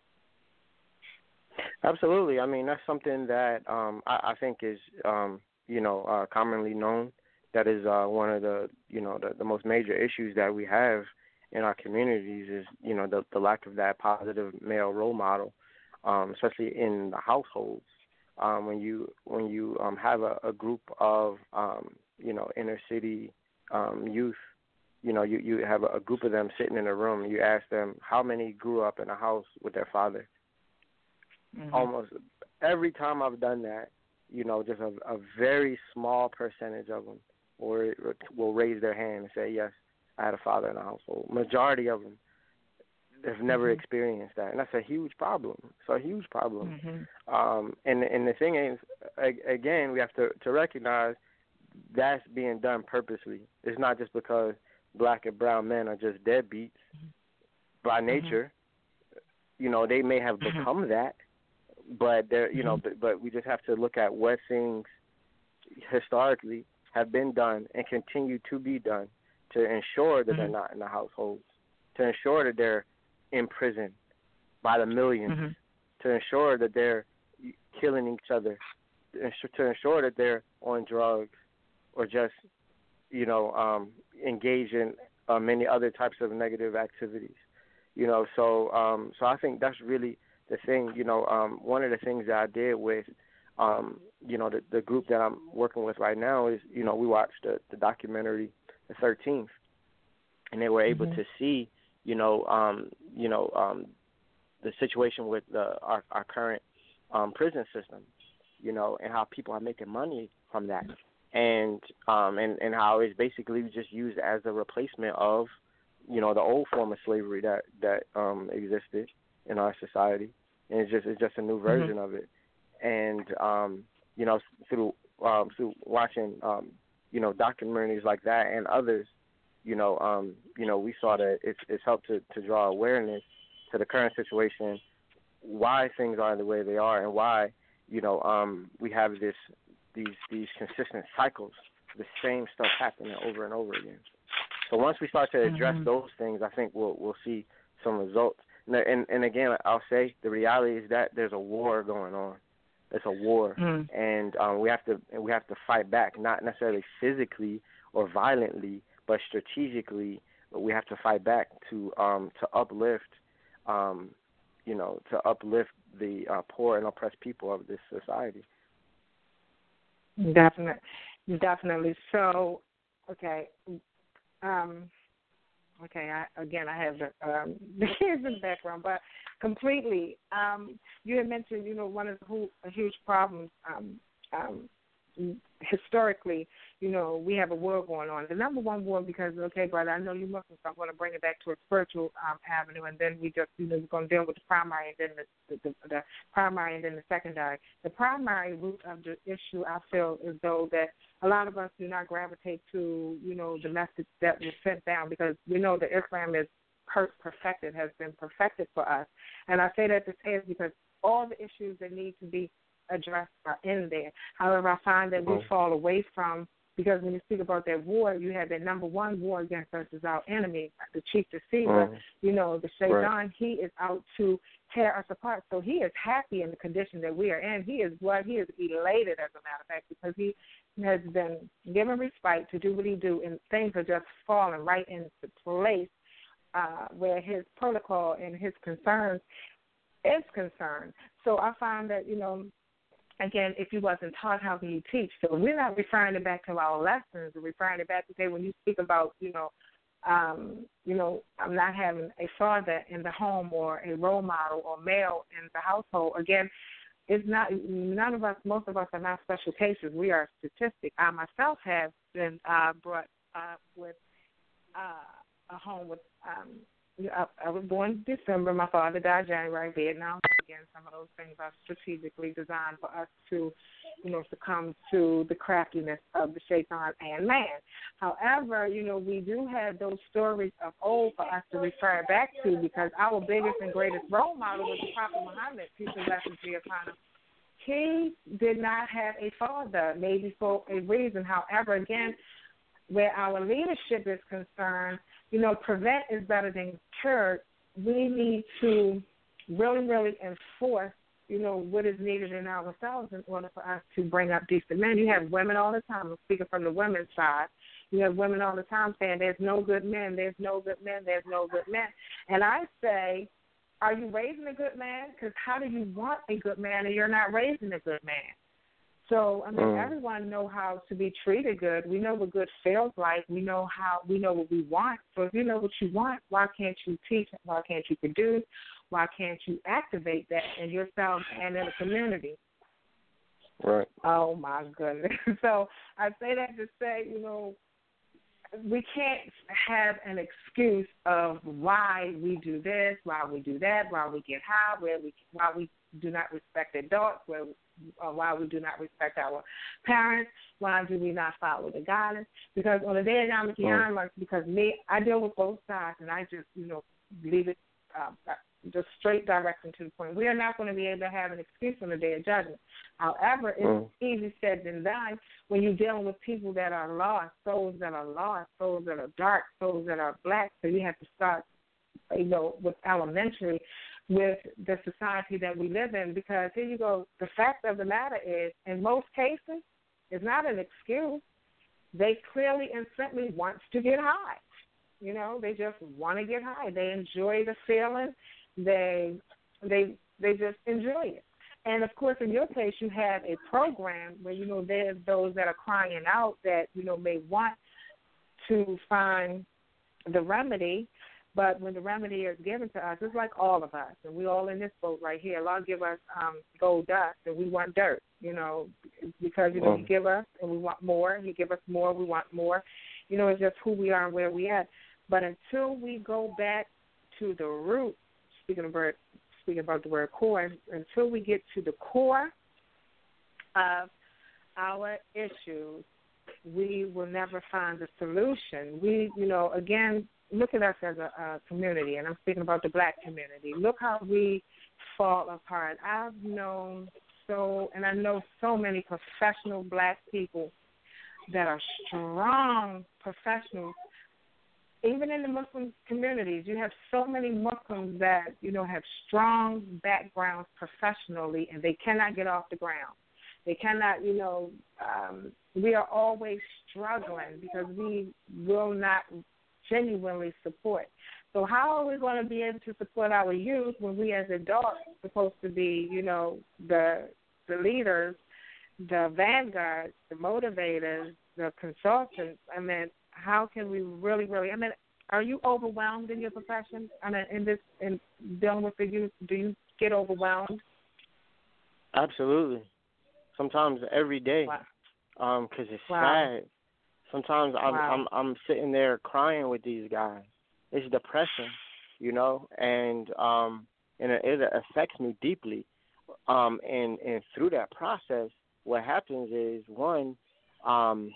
Absolutely. I mean, that's something that um, I, I think is, um, you know, uh, commonly known. That is uh, one of the, you know, the, the most major issues that we have in our communities is, you know, the, the lack of that positive male role model, um, especially in the households. Um, when you when you um, have a, a group of, um, you know, inner city um, youth, you know, you, you have a group of them sitting in a room. You ask them how many grew up in a house with their father. Mm-hmm. Almost every time I've done that, you know, just a, a very small percentage of them or will raise their hand and say, yes, I had a father in the household. Majority of them have never mm-hmm. experienced that, and that's a huge problem. It's a huge problem. Mm-hmm. Um, and and the thing is, again, we have to, to recognize that's being done purposely. It's not just because black and brown men are just deadbeats mm-hmm. by nature. Mm-hmm. You know, they may have become mm-hmm. that, but there, you Mm-hmm. know, but, but we just have to look at what things historically have been done and continue to be done to ensure that mm-hmm. they're not in the households, to ensure that they're in prison by the millions, mm-hmm. to ensure that they're killing each other, to ensure that they're on drugs or just, you know, um, engage in uh, many other types of negative activities. You know, so um, so I think that's really the thing. You know, um, one of the things that I did with, um, you know, the, the group that I'm working with right now is, you know, we watched the, the documentary, The thirteenth, and they were able mm-hmm. to see, you know, um, you know, um, the situation with the, our, our current um, prison system, you know, and how people are making money from that, and um, and and how it's basically just used as a replacement of, you know, the old form of slavery that that um, existed in our society, and it's just it's just a new version mm-hmm. of it. And um, you know, through um, through watching um, you know, documentaries like that and others, you know, um, you know, we saw that it's it's helped to, to draw awareness to the current situation, why things are the way they are, and why, you know, um, we have this these these consistent cycles, the same stuff happening over and over again. So once we start to address mm-hmm. those things, I think we'll we'll see some results. And, and and again, I'll say the reality is that there's a war going on. It's a war, mm. and um, we have to we have to fight back, not necessarily physically or violently, but strategically. We have to fight back to um, to uplift, um, you know, to uplift the uh, poor and oppressed people of this society. Definitely, definitely. So, okay. Um, okay, I, again, I have the, um, the kids in the background, but completely. Um, you had mentioned, you know, one of the who, huge problems um, um, historically, you know, we have a war going on. The number one war, because, okay, brother, I know you Muslims, so I'm going to bring it back to a spiritual um, avenue, and then we just, you know, we're going to deal with the primary and then the, the, the, the primary and then the secondary. The primary root of the issue, I feel, is though that a lot of us do not gravitate to, you know, the message that was sent down, because we know that Islam is per- perfected, has been perfected for us. And I say that to say is because all the issues that need to be addressed are in there. However, I find that we fall away from, because when you speak about that war, you have that number one war against us is our enemy, the chief deceiver. Mm. You know, the Shaitan, right. He is out to tear us apart. So he is happy in the condition that we are in. He is what he is elated, as a matter of fact, because he has been given respite to do what he do, and things are just falling right into place uh, where his protocol and his concerns is concerned. So I find that, you know, again, if you wasn't taught, how can you teach? So we're not referring it back to our lessons. We're referring it back to say when you speak about, you know, um, you know, I'm not having a father in the home or a role model or male in the household. Again, it's not, none of us, most of us are not special cases. We are a statistic. I myself have been uh, brought up with uh, a home with, um, I, I was born in December. My father died January, Vietnam. Again, some of those things are strategically designed for us to, you know, succumb to the craftiness of the Shaitan and man. However, you know, we do have those stories of old for us to refer back to, because our biggest and greatest role model was the Prophet Muhammad, peace and blessings be upon him. He did not have a father, maybe for a reason. However, again, where our leadership is concerned, you know, prevent is better than cure. We need to really, really enforce, you know, what is needed in ourselves in order for us to bring up decent men. You have women all the time, I'm speaking from the women's side, you have women all the time saying there's no good men, there's no good men, there's no good men. And I say, are you raising a good man? Because how do you want a good man and you're not raising a good man? So, I mean, mm. everyone know how to be treated good. We know what good feels like. We know how. We know what we want. So if you know what you want, why can't you teach? Why can't you produce? Why can't you activate that in yourself and in the community? Right. Oh, my goodness. So I say that to say, you know, we can't have an excuse of why we do this, why we do that, why we get high, where we, why we do not respect adults, where or why we do not respect our parents, why do we not follow the guidance? Because on the day of Yom Kippur, because me, I deal with both sides, and I just, you know, leave it, uh, just straight, direct, and to the point. We are not going to be able to have an excuse on the day of judgment. However, it's mm. easy said than done when you're dealing with people that are lost, souls that are lost, souls that are dark, souls that are black. So you have to start, you know, with elementary, with the society that we live in, because here you go. The fact of the matter is, in most cases, it's not an excuse. They clearly and simply want to get high. You know, they just want to get high. They enjoy the feeling. They they they just enjoy it. And, of course, in your case, you have a program where, you know, there's those that are crying out that, you know, may want to find the remedy. But when the remedy is given to us, it's like all of us. And we all in this boat right here. Allah give us um, gold dust, and we want dirt, you know, because, you know, He give us and we want more. He give us more, we want more. You know, it's just who we are and where we at. But until we go back to the root, speaking of word, speaking about the word core, until we get to the core of our issues, we will never find a solution. We, you know, again, look at us as a, a community, and I'm speaking about the black community. Look how we fall apart. I've known so, and I know so many professional black people that are strong professionals. Even in the Muslim communities, you have so many Muslims that, you know, have strong backgrounds professionally, and they cannot get off the ground. They cannot, you know, um, we are always struggling because we will not genuinely support. So how are we going to be able to support our youth when we as adults are supposed to be, you know, the the leaders, the vanguards, the motivators, the consultants? I mean, how can we really, really, I mean, are you overwhelmed in your profession? I mean, in this, in dealing with the youth, do you get overwhelmed? Absolutely. Sometimes every day, wow. um, because it's wow. sad. Sometimes I'm, wow. I'm I'm sitting there crying with these guys. It's depressing, you know, and um, and it, it affects me deeply. Um, and and through that process, what happens is one, um,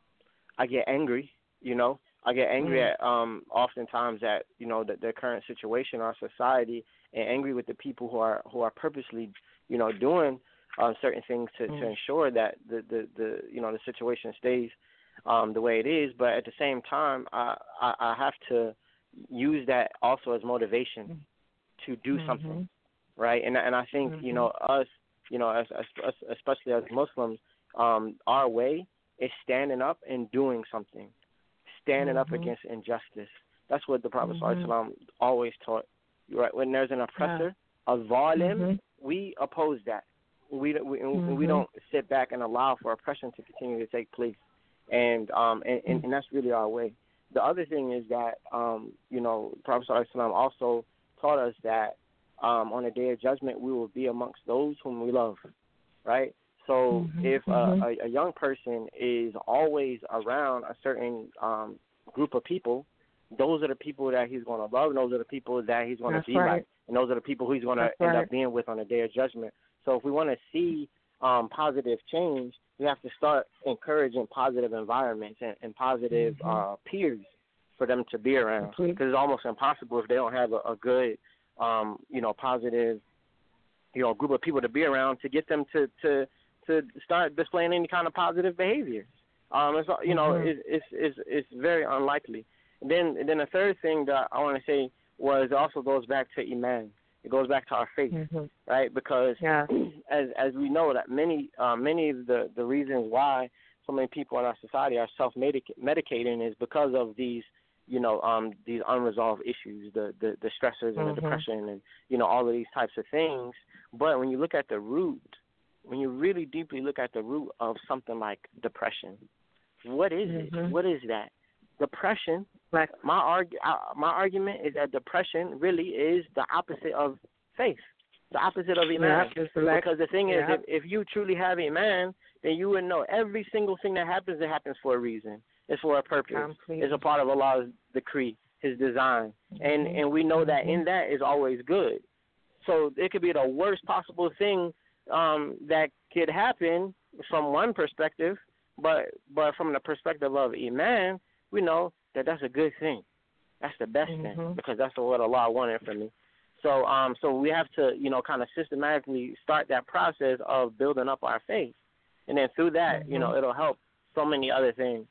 I get angry. You know, I get angry mm. at um, oftentimes at you know the, the current situation, our society, and angry with the people who are who are purposely, you know, doing uh, certain things to, mm. to ensure that the, the, the you know the situation stays um, the way it is. But at the same time, I, I, I have to use that also as motivation mm. to do mm-hmm. something, right? And and I think mm-hmm. you know us, you know, as, as, especially as Muslims, um, our way is standing up and doing something. Standing mm-hmm. up against injustice. That's what the Prophet mm-hmm. always taught. Right? When there's an oppressor, yeah. a zalim, mm-hmm. we oppose that. We we, mm-hmm. we don't sit back and allow for oppression to continue to take place. And um and, and, and that's really our way. The other thing is that um you know Prophet also taught us that um on the day of judgment we will be amongst those whom we love. Right? So mm-hmm, if mm-hmm. a, a young person is always around a certain um, group of people, those are the people that he's going to love, and those are the people that he's going to be right. like, and those are the people who he's going to end right. up being with on the day of judgment. So if we want to see um, positive change, we have to start encouraging positive environments and, and positive mm-hmm. uh, peers for them to be around, because it's almost impossible if they don't have a, a good, um, you know, positive, you know, group of people to be around to get them to, to to start displaying any kind of positive behavior. Um, it's, you know, mm-hmm. it's, it's it's it's very unlikely. And then and then the third thing that I want to say was it also goes back to Iman. It goes back to our faith, mm-hmm. right? Because yeah. as as we know that many uh, many of the, the reasons why so many people in our society are self-medicating is because of these, you know, um, these unresolved issues, the, the, the stressors and mm-hmm. the depression and, you know, all of these types of things. But when you look at the root, when you really deeply look at the root of something like depression, what is mm-hmm. it? What is that? Depression, right. my, arg- uh, my argument is that depression really is the opposite of faith, the opposite of Iman. Yeah, like, because the thing is, yeah. if, if you truly have Iman, then you would know every single thing that happens, it happens for a reason. It's for a purpose. Completely. It's a part of Allah's decree, His design. Mm-hmm. And, and we know that in that is always good. So it could be the worst possible thing Um, that could happen from one perspective, but but from the perspective of Iman, we know that that's a good thing. That's the best mm-hmm. thing, because that's what Allah wanted from me. So um, so we have to, you know, kind of systematically start that process of building up our faith. And then through that, mm-hmm. you know, it'll help so many other things.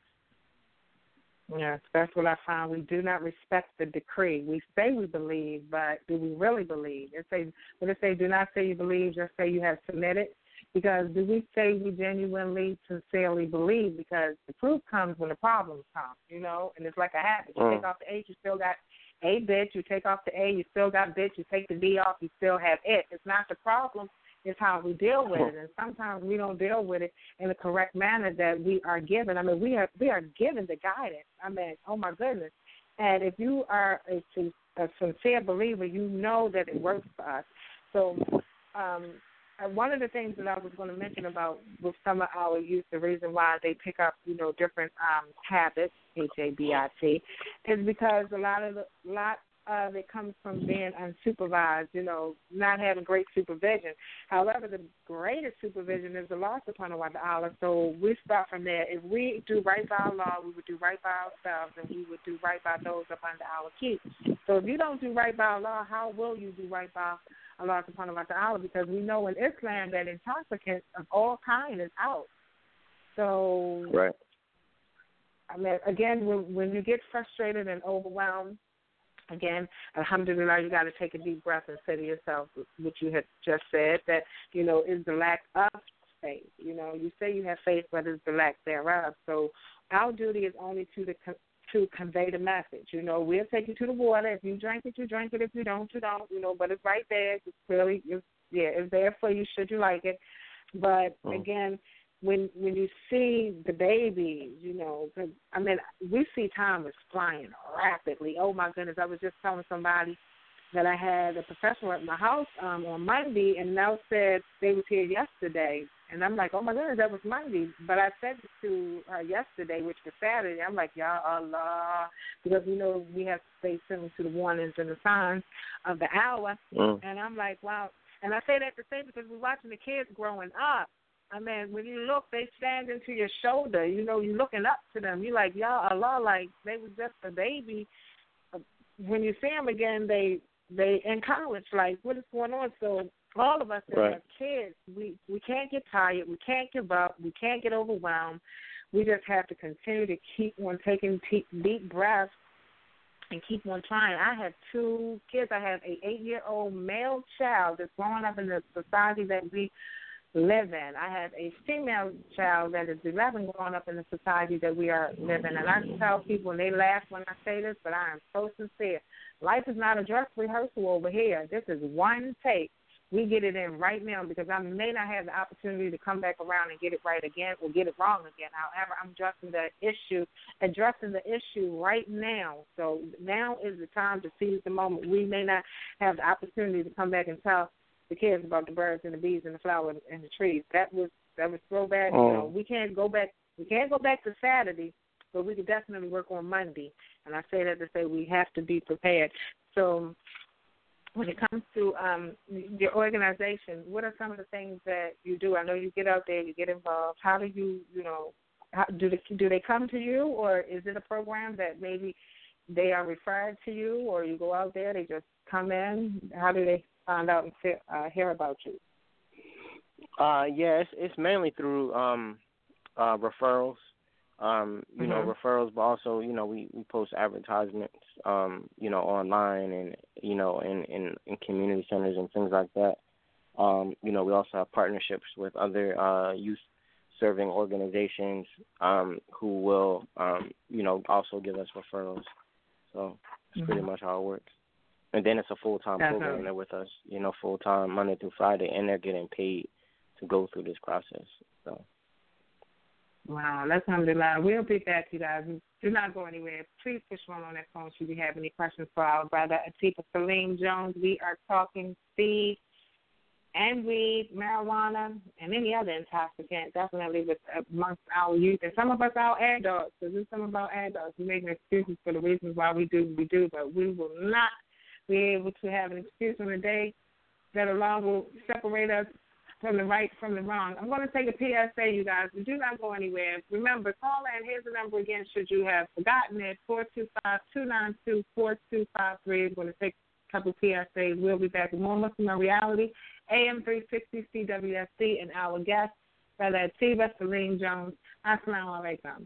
Yes, that's what I found. We do not respect the decree. We say we believe, but do we really believe? It say, when it say do not say you believe, just say you have submitted. Because do we say we genuinely, sincerely believe? Because the proof comes when the problems come, you know, and it's like a habit. You mm. take off the H, you still got a bit. You take off the A, you still got bit. You take the D off, you still have it. It's not the problem. It's how we deal with it, and sometimes we don't deal with it in the correct manner that we are given. I mean, we are we are given the guidance. I mean, oh my goodness! And if you are a, a sincere believer, you know that it works for us. So, um, one of the things that I was going to mention about with some of our youth, the reason why they pick up, you know, different um, habits, H A B I T, is because a lot of the lot. Uh, that comes from being unsupervised, you know, not having great supervision. However, the greatest supervision is the law upon Allah. So we start from there. If we do right by our law, we would do right by ourselves, and we would do right by those up under our keep. So if you don't do right by Allah, how will you do right by Allah subhanahu wa ta'ala? Because we know in Islam that intoxicants of all kind is out. So, right. I mean, again, when, when you get frustrated and overwhelmed, again, alhamdulillah, you got to take a deep breath and say to yourself, what you had just said, that, you know, is the lack of faith. You know, you say you have faith, but it's the lack thereof. So our duty is only to the to convey the message. You know, we'll take you to the water. If you drink it, you drink it. If you don't, you don't. You know, but it's right there. It's clearly, it's, yeah, it's there for you should you like it. But, oh. again, When when you see the babies, you know, I mean, we see time is flying rapidly. Oh, my goodness. I was just telling somebody that I had a professional at my house um, on Monday, and now said they was here yesterday. And I'm like, oh, my goodness, that was Monday. But I said it to her yesterday, which was Saturday. I'm like, Ya Allah, because, you know, we have to stay similar to the warnings and the signs of the hour. Mm. And I'm like, wow. And I say that to say because we're watching the kids growing up. I mean, when you look, they stand into your shoulder. You know, you're looking up to them. You're like, Ya Allah, like they was just a baby. When you see them again, they they in college. Like, what is going on? So all of us that right. have kids, we, we can't get tired. We can't give up. We can't get overwhelmed. We just have to continue to keep on taking deep, deep breaths and keep on trying. I have two kids. I have an eight-year-old male child that's growing up in the society that we live in. I have a female child that is eleven growing up in the society that we are living in. And I tell people, and they laugh when I say this, but I am so sincere. Life is not a dress rehearsal over here. This is one take. We get it in right now because I may not have the opportunity to come back around and get it right again or get it wrong again. However, I'm addressing the issue, addressing the issue right now. So now is the time to seize the moment. We may not have the opportunity to come back and tell the kids about the birds and the bees and the flowers and the trees. That was that was throwback. Oh. You know, we can't go back. We can't go back to Saturday, but we can definitely work on Monday. And I say that to say we have to be prepared. So when it comes to um, your organization, what are some of the things that you do? I know you get out there, you get involved. How do you, you know, how, do they do they come to you, or is it a program that maybe they are referred to you, or you go out there, they just come in? How do they find out and hear, uh, hear about you? Uh, yeah, it's, it's mainly through um, uh, referrals. Um, you mm-hmm. know, referrals, but also, you know, we, we post advertisements, um, you know, online and, you know, in, in, in community centers and things like that. Um, you know, we also have partnerships with other uh, youth-serving organizations um, who will, um, you know, also give us referrals. So that's mm-hmm. pretty much how it works. And then it's a full-time that's program. right. They're with us, you know, full-time, Monday through Friday, and they're getting paid to go through this process. So. Wow, alhamdulillah. We'll be back, you guys. Do not go anywhere. Please push one on that phone should you have any questions for our brother Atifa Salim Jones. We are talking speed and weed, marijuana, and any other intoxicant, definitely with amongst our youth. And some of us our adults, because there's some of our adults who make excuses for the reasons why we do what we do, but we will not be able to have an excuse on the day that alone will separate us from the right from the wrong. I'm going to take a P S A, you guys. Do not go anywhere. Remember, call in. Here's the number again should you have forgotten it, four two five, two nine two, four two five three. I'm going to take couple P S As. We'll be back with more Muslim in Reality, A M three sixty C W S C, and our guest, Brother Atiba Salim Jones. Assalamu alaikum.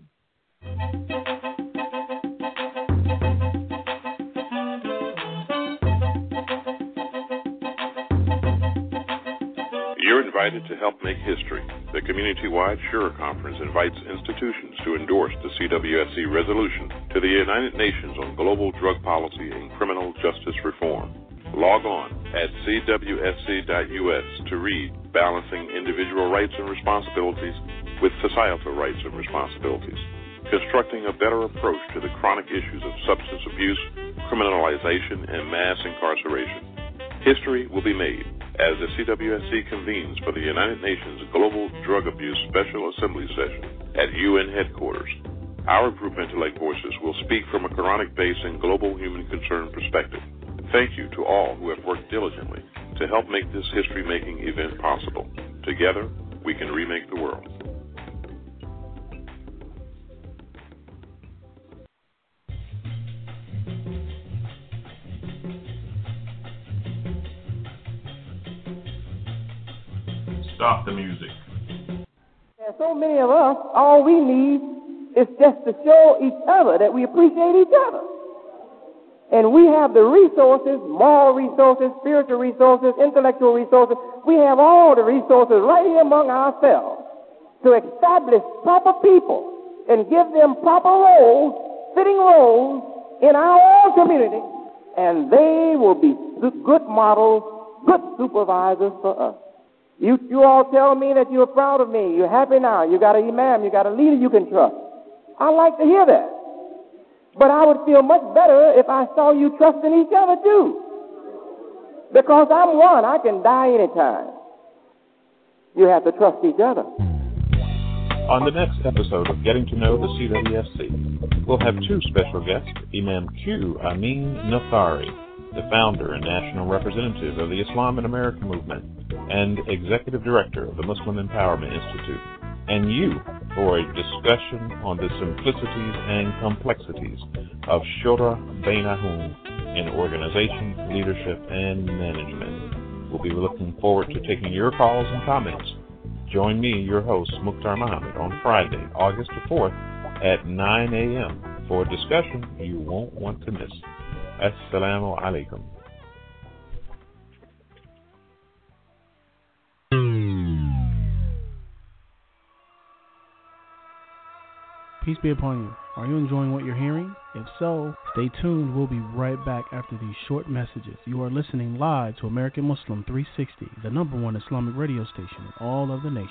You're invited to help make history. The community-wide Shura Conference invites institutions to endorse the C W S C resolution to the United Nations on Global Drug Policy and Criminal Justice Reform. Log on at C W S C dot U S to read Balancing Individual Rights and Responsibilities with Societal Rights and Responsibilities, constructing a better approach to the chronic issues of substance abuse, criminalization, and mass incarceration. History will be made as the C W S C convenes for the United Nations Global Drug Abuse Special Assembly Session at U N headquarters. Our group Intellect Voices will speak from a Quranic-based and global human concern perspective. Thank you to all who have worked diligently to help make this history-making event possible. Together, we can remake the world. Stop the music. There's so many of us, all we need is just to show each other that we appreciate each other. And we have the resources, moral resources, spiritual resources, intellectual resources. We have all the resources right here among ourselves to establish proper people and give them proper roles, fitting roles in our own community, and they will be good models, good supervisors for us. You, you all tell me that you're proud of me. You're happy now. You got an imam. You got a leader you can trust. I like to hear that. But I would feel much better if I saw you trusting each other too. Because I'm one. I can die anytime. You have to trust each other. On the next episode of Getting to Know the C W S C, we'll have two special guests, Imam Q. Amin Nathari, the founder and national representative of the Islam in America movement and executive director of the Muslim Empowerment Institute, and you for a discussion on the simplicities and complexities of Shura Bainahum in organization, leadership, and management. We'll be looking forward to taking your calls and comments. Join me, your host, Mukhtar Muhammad, on Friday, August the fourth at nine a.m. for a discussion you won't want to miss. Assalamu alaikum. Peace be upon you. Are you enjoying what you're hearing? If so, stay tuned. We'll be right back after these short messages. You are listening live to American Muslim three sixty, the number one Islamic radio station in all of the nation.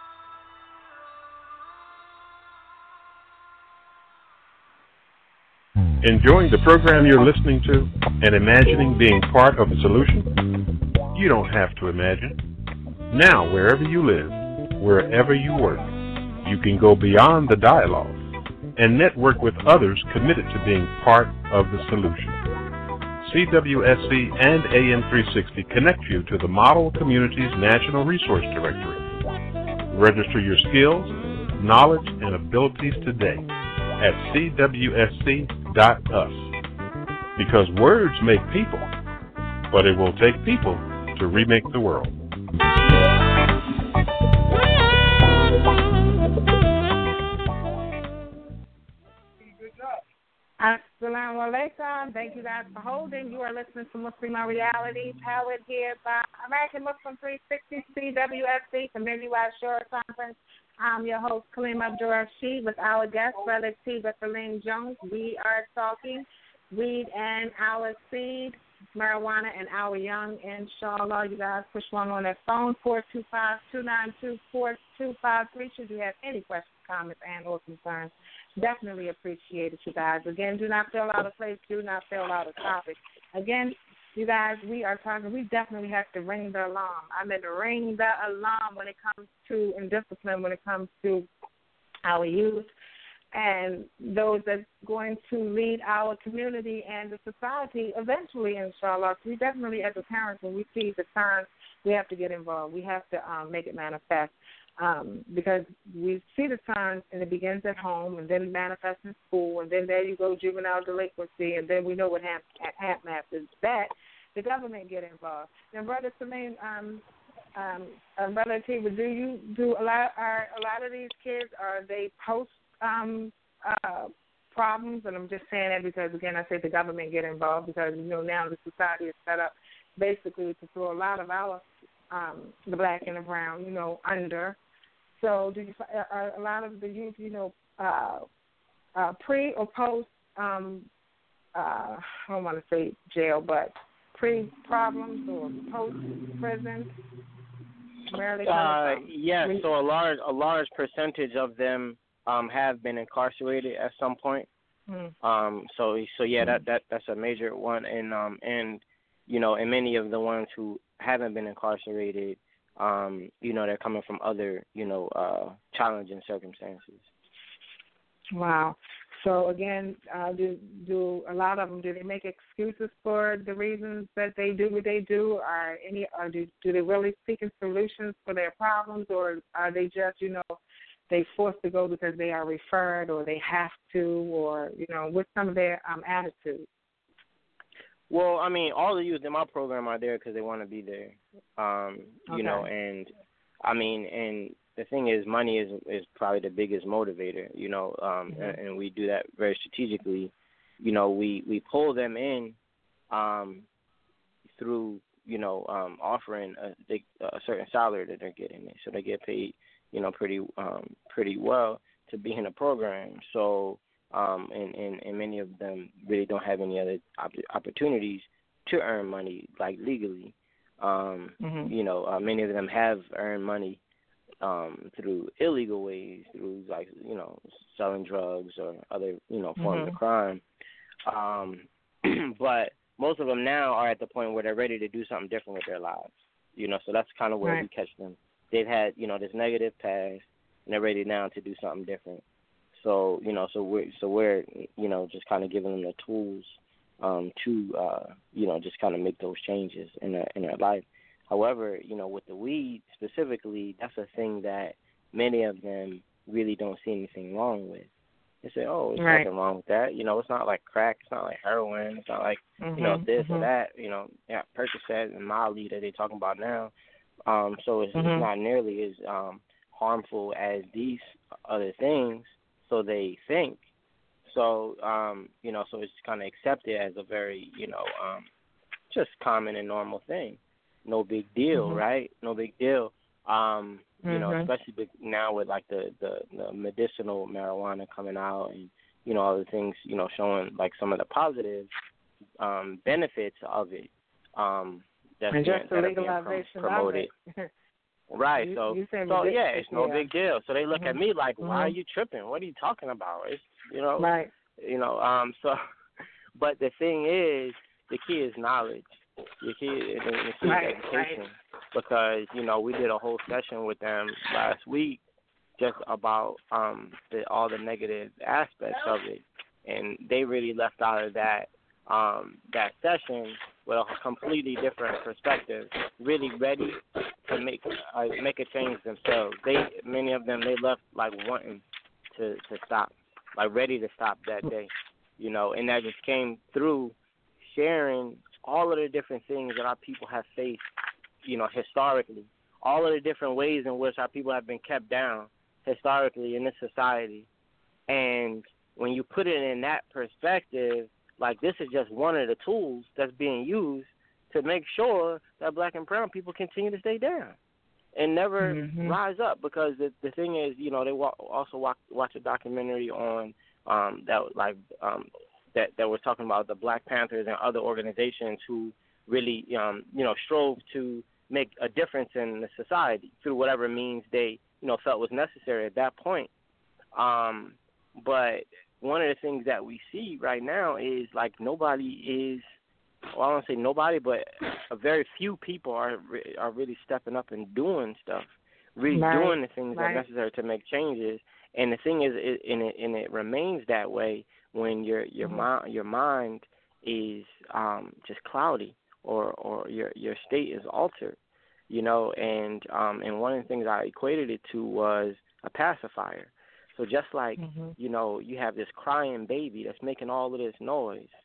Enjoying the program you're listening to and imagining being part of the solution? You don't have to imagine. Now, wherever you live, wherever you work, you can go beyond the dialogue and network with others committed to being part of the solution. C W S C and A M three sixty connect you to the Model Communities National Resource Directory. Register your skills, knowledge, and abilities today at C W S C dot U S. Because words make people, but it will take people to remake the world. Assalamu alaikum. Thank you guys for holding. You are listening to Muslim Reality, powered here by American Muslim three sixty C W S C, Community-Wide Shura Conference. I'm your host, Kaleem Abdul Rashid, with our guest, Brother Atiba Salim Jones. We are talking weed and our seed, marijuana and our young. Inshallah, you guys push one on that phone, four two five, two nine two, four two five three, should you have any questions, comments, and or concerns. Definitely appreciate it, you guys. Again, do not fill out a place, do not fill out a topic. Again, you guys, we are talking, we definitely have to ring the alarm. I mean, ring the alarm when it comes to indiscipline, when it comes to our youth and those that's going to lead our community and the society eventually, inshallah. We definitely, as a parent, when we see the signs, we have to get involved. We have to um, make it manifest. Um, because we see the signs, and it begins at home, and then it manifests in school, and then there you go, juvenile delinquency, and then we know what HAMP, HAMP is that. the government get involved. Now, Brother Salim, um, um, uh, Brother Tiva, do you do a lot? Are a lot of these kids are they post um, uh, problems? And I'm just saying that because again, I say the government get involved because you know now the society is set up basically to throw a lot of our um, the black and the brown, you know, under. So, do you are a lot of the youth, you know, uh, uh, pre or post? Um, uh, I don't want to say jail, but pre-problems or post-prison? Uh, yes, so a large a large percentage of them um, have been incarcerated at some point. Mm-hmm. Um, so so yeah, that, that that's a major one, and um and you know, and many of the ones who haven't been incarcerated, um, you know, they're coming from other you know uh, challenging circumstances. Wow. So again, uh, do do a lot of them do they make excuses for the reasons that they do what they do? Are any or do do they really seeking solutions for their problems, or are they just you know they forced to go because they are referred or they have to, or you know what's some of their um, attitudes? Well, I mean, all the youth in my program are there because they want to be there. Um, you okay. know, and I mean, and the thing is, money is is probably the biggest motivator, you know, um, mm-hmm. and, and we do that very strategically. You know, we, we pull them in um, through, you know, um, offering a, they, a certain salary that they're getting, so they get paid, you know, pretty um, pretty well to be in the program. So, um, and, and, and many of them really don't have any other op- opportunities to earn money, like legally. Um, mm-hmm. You know, uh, many of them have earned money Um, through illegal ways, through like you know selling drugs or other you know forms mm-hmm. of crime. Um, but most of them now are at the point where they're ready to do something different with their lives. You know, so that's kind of where right. we catch them. They've had you know this negative past, and they're ready now to do something different. So you know, so we're so we're you know just kind of giving them the tools um, to uh, you know just kind of make those changes in their in their life. However, you know, with the weed specifically, that's a thing that many of them really don't see anything wrong with. They say, oh, there's right. nothing wrong with that. You know, it's not like crack. It's not like heroin. It's not like, mm-hmm. you know, this mm-hmm. or that. You know, yeah, Percocet and Molly that they're talking about now. Um, so it's, mm-hmm. it's not nearly as um, harmful as these other things, so they think. So, um, you know, so it's kind of accepted as a very, you know, um, just common and normal thing. No big deal, mm-hmm. right? No big deal. Um, you mm-hmm. know, especially now with like the, the, the medicinal marijuana coming out and, you know, all the things, you know, showing like some of the positive um, benefits of it. Um, that's and being, just the that legalization prom- promoted. of it. Right. You, so, you so yeah, it's no yeah. big deal. So they look mm-hmm. at me like, why mm-hmm. are you tripping? What are you talking about? It's, you know, right. you know, um, so, but the thing is, the key is knowledge. Your kid and the key right, education, right. because you know we did a whole session with them last week just about um the, all the negative aspects of it, and they really left out of that um that session with a completely different perspective, really ready to make uh, make a change themselves. They many of them they left like wanting to to stop, like ready to stop that day, you know, and that just came through sharing all of the different things that our people have faced, you know, historically, all of the different ways in which our people have been kept down historically in this society. And when you put it in that perspective, like this is just one of the tools that's being used to make sure that black and brown people continue to stay down and never mm-hmm. rise up. Because the the thing is, you know, they wa- also watch, watch a documentary on um, that, like, um, that that was talking about the Black Panthers and other organizations who really, um, you know, strove to make a difference in the society through whatever means they, you know, felt was necessary at that point. Um, but one of the things that we see right now is, like, nobody is, well, I don't say nobody, but a very few people are are really stepping up and doing stuff, really right. doing the things right. that are necessary to make changes. And the thing is, it, and, it, and it remains that way when your your mm-hmm. mind your mind is um, just cloudy, or, or your your state is altered, you know. And um, and one of the things I equated it to was a pacifier. So just like mm-hmm. you know, you have this crying baby that's making all of this noise,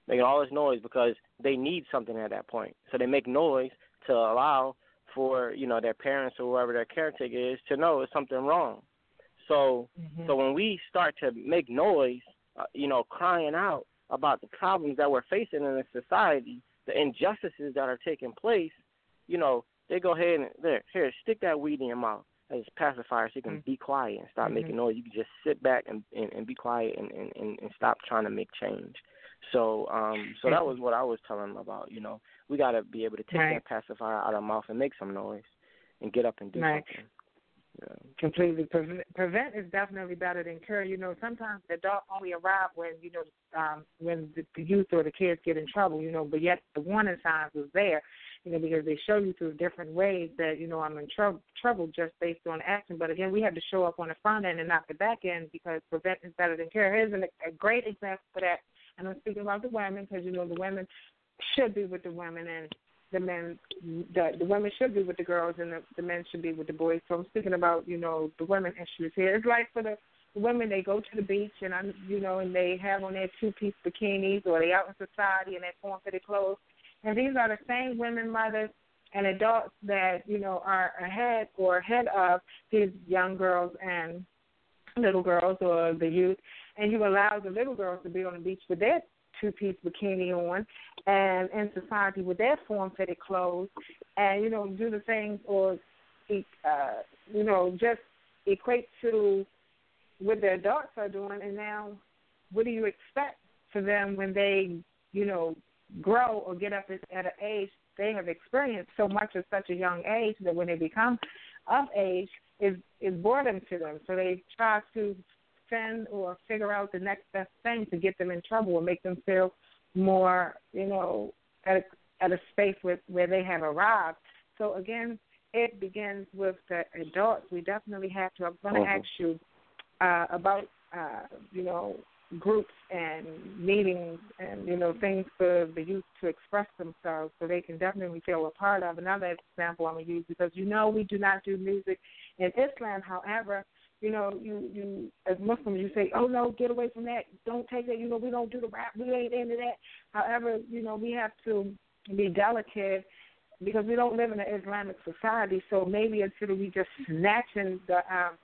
making all this noise because they need something at that point. So they make noise to allow for, you know, their parents or whoever their caretaker is to know there's something wrong. So mm-hmm. so when we start to make noise, uh, you know, crying out about the problems that we're facing in the society, the injustices that are taking place, you know, they go ahead and, there, here, stick that weed in your mouth as pacifier so you can mm-hmm. be quiet and stop mm-hmm. making noise. You can just sit back and, and, and be quiet and, and, and stop trying to make change. So um, so that was what I was telling them about, you know. We got to be able to take right. that pacifier out of our mouth and make some noise and get up and do right. something. Yeah. Completely. Prevent, prevent is definitely better than cure. You know, sometimes the adult only arrive when, you know, um, when the, the youth or the kids get in trouble, you know, but yet the warning signs was there, you know, because they show you through different ways that, you know, I'm in tr- trouble just based on action. But, again, we have to show up on the front end and not the back end because prevent is better than cure. Here's an, a great example for that. And I'm speaking about the women because, you know, the women should be with the women and the men, the, the women should be with the girls and the, the men should be with the boys. So I'm speaking about, you know, the women issues here. It's like for the, the women, they go to the beach and, I'm, you know, and they have on their two-piece bikinis or they out in society and they form-fitted clothes. And these are the same women, mothers, and adults that, you know, are ahead or ahead of these young girls and little girls or the youth. And you allow the little girls to be on the beach with their two-piece bikini on and in society with their form-fitted clothes and, you know, do the things or, uh, you know, just equate to what the adults are doing. And now what do you expect for them when they, you know, grow or get up at an age? They have experienced so much at such a young age that when they become of age, is is boredom to them. So they try to or figure out the next best thing to get them in trouble or make them feel more, you know, at a, at a space with, where they have arrived. So, again, it begins with the adults. We definitely have to. I'm going to mm-hmm. ask you uh, about, uh, you know, groups and meetings and, you know, things for the youth to express themselves so they can definitely feel a part of. Another example I'm going to use because, you know, we do not do music in Islam. However, you know, you, you as Muslims, you say, oh, no, get away from that. Don't take that. You know, we don't do the rap. We ain't into that. However, you know, we have to be delicate because we don't live in an Islamic society. So maybe instead of we just snatching the um,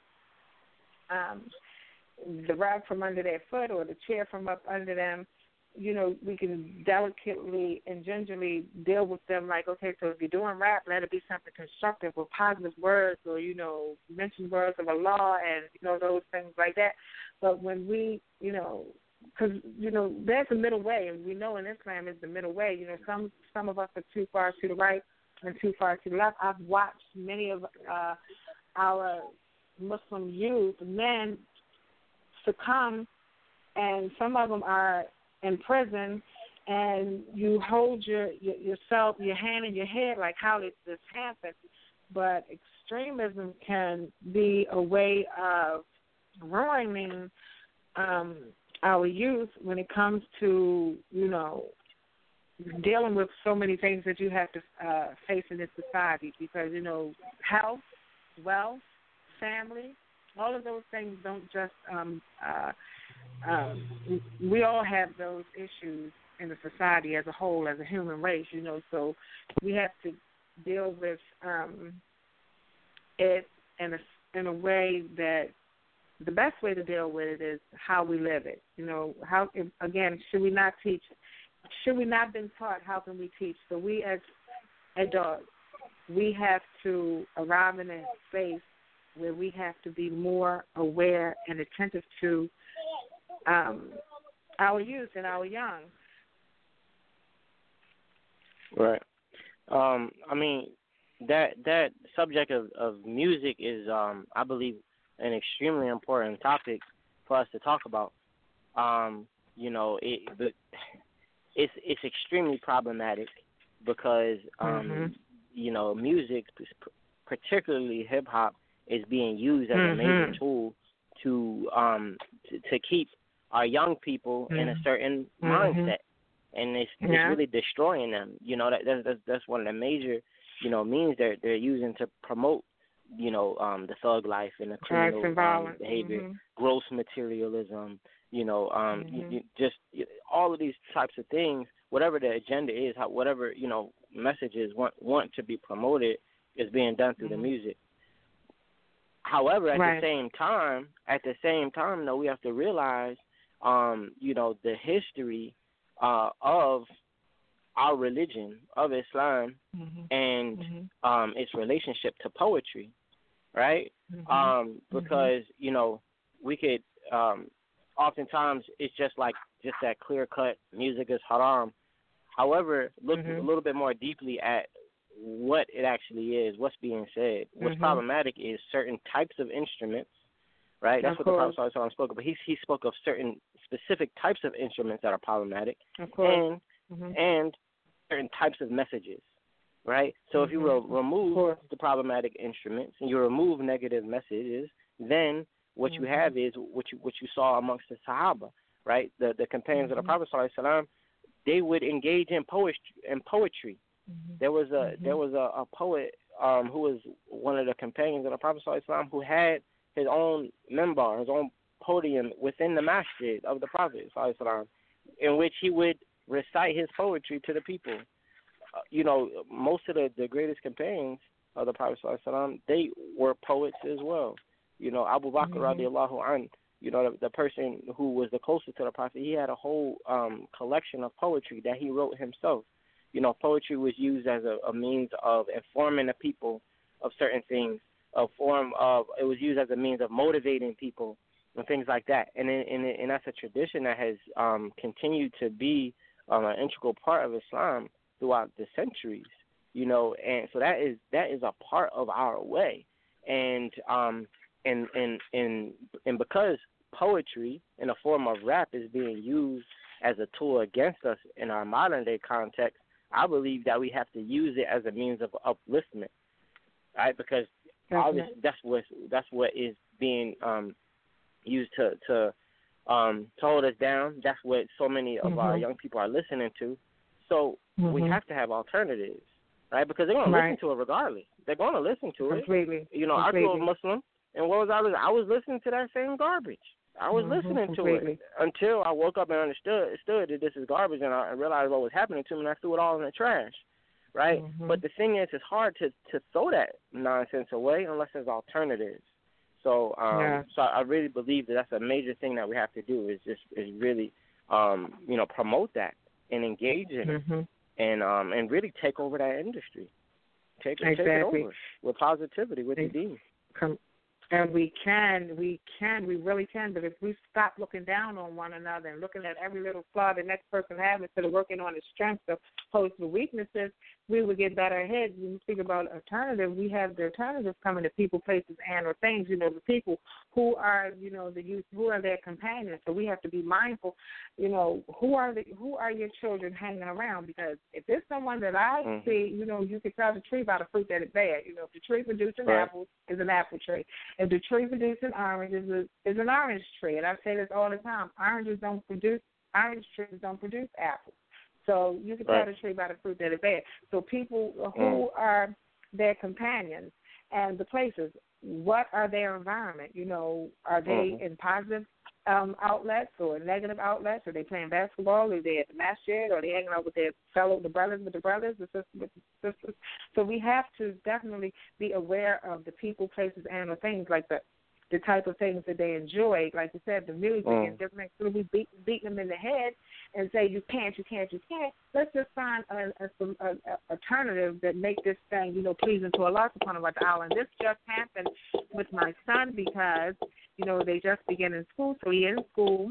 um, the rug from under their foot or the chair from up under them, you know, we can delicately and gingerly deal with them like, okay, so if you're doing rap, let it be something constructive with positive words or, you know, mention words of Allah and, you know, those things like that. But when we, you know, because, you know, there's a middle way, and we know in Islam is the middle way. You know, some some of us are too far to the right and too far to the left. I've watched many of uh, our Muslim youth, men, succumb, and some of them are in prison, and you hold your, your yourself, your hand in your head, like how did this happen? But extremism can be a way of ruining um, our youth when it comes to, you know, dealing with so many things that you have to uh, face in this society because, you know, health, wealth, family, all of those things don't just um, uh, Um, we all have those issues in the society as a whole, as a human race, you know, so we have to deal with um, it in a, in a way that the best way to deal with it is how we live it. You know, how, again, should we not teach, should we not been taught, how can we teach? So we as adults, we have to arrive in a space where we have to be more aware and attentive to Um, our youth and our young. Right. Um, I mean, that that subject of, of music is, um, I believe, an extremely important topic for us to talk about. Um, you know, it, but it's it's extremely problematic because, um, mm-hmm. you know, music, particularly hip hop, is being used as mm-hmm. a major tool to um to, to keep our young people mm-hmm. in a certain mm-hmm. mindset, and it's, yeah. it's really destroying them. You know, that that's, that's that's one of the major, you know, means they're they're using to promote you know, um, the thug life and the criminal um, behavior, mm-hmm. gross materialism, you know, um, mm-hmm. you, you just you, all of these types of things, whatever the agenda is, how, whatever, you know, messages want, want to be promoted is being done through mm-hmm. the music. However, at right. the same time, at the same time, though, we have to realize, um, you know, the history uh, of our religion, of Islam, mm-hmm. and mm-hmm. um, its relationship to poetry, right? Mm-hmm. Um, because, mm-hmm. you know, we could, um, oftentimes it's just like, just that clear-cut music is haram. However, look mm-hmm. a little bit more deeply at what it actually is, what's being said. What's mm-hmm. problematic is certain types of instruments, right? That's of what course. the Prophet ﷺ spoke of. But he, he spoke of certain specific types of instruments that are problematic. Of course. And, mm-hmm. and certain types of messages, right? So mm-hmm. if you re- remove the problematic instruments and you remove negative messages, then what mm-hmm. you have is what you what you saw amongst the Sahaba, right? The the companions mm-hmm. of the Prophet ﷺ, they would engage in poetry. In poetry, mm-hmm. there was a mm-hmm. there was a, a poet um, who was one of the companions of the Prophet ﷺ who had his own minbar, his own podium within the masjid of the Prophet ﷺ, in which he would recite his poetry to the people. Uh, you know, most of the, the greatest companions of the Prophet ﷺ, they were poets as well. You know, Abu Bakr mm-hmm. radiallahu anh, you know, the, the person who was the closest to the Prophet, he had a whole um, collection of poetry that he wrote himself. You know, poetry was used as a, a means of informing the people of certain things, a form of, it was used as a means of motivating people and things like that. And, in, in, and that's a tradition that has um, continued to be Um, an integral part of Islam throughout the centuries, you know, and so that is that is a part of our way, and um, and and and and because poetry in the form of rap is being used as a tool against us in our modern day context, I believe that we have to use it as a means of upliftment, right? Because obviously that's what that's what is being um, used to to Um, to hold us down. That's what so many of mm-hmm. our young people are listening to. So mm-hmm. we have to have alternatives, right? Because they're going to right. listen to it regardless. They're going to listen to Completely. it. You know, Completely. I grew up Muslim, and what was I listening? I was listening to that same garbage. I was mm-hmm. listening Completely. to it until I woke up and understood, understood that this is garbage, and I realized what was happening to me, and I threw it all in the trash, right? Mm-hmm. But the thing is, it's hard to, to throw that nonsense away unless there's alternatives. So, um, yeah. so I really believe that that's a major thing that we have to do is just is really, um, you know, promote that and engage in mm-hmm. it, and um, and really take over that industry, take, exactly. take it over with positivity, with the deen. Com- And we can, we can, we really can. But if we stop looking down on one another and looking at every little flaw the next person has instead of working on the strengths opposed to weaknesses, we would get better ahead. When we speak about alternative, we have the alternatives coming to people, places, and or things. You know, the people who are, you know, the youth, who are their companions. So we have to be mindful. You know, who are the, who are your children hanging around? Because if there's someone that I mm-hmm. see, you know, you can tell the tree by the fruit that it bears. You know, if the tree produces right. apples, it's an apple tree. If the tree produces oranges, it's a, is an orange tree. And I say this all the time: oranges don't produce orange trees don't produce apples. So you can right. tell the tree by the fruit that it bears. So people who mm. are their companions and the places, what are their environment? You know, are they mm-hmm. in positive um, outlets or negative outlets? Are they playing basketball? Are they at the masjid? Are they hanging out with their fellow, the brothers with the brothers, the sisters with the sisters? So we have to definitely be aware of the people, places, and the things like that. The type of things that they enjoy, like you said, the music mm. and different things. So we beat, beat them in the head and say, you can't, you can't, you can't. Let's just find an a, a, a alternative that make this thing, you know, pleasing to Allah subhanahu wa ta'ala. And this just happened with my son because, you know, they just begin in school. So he's in school,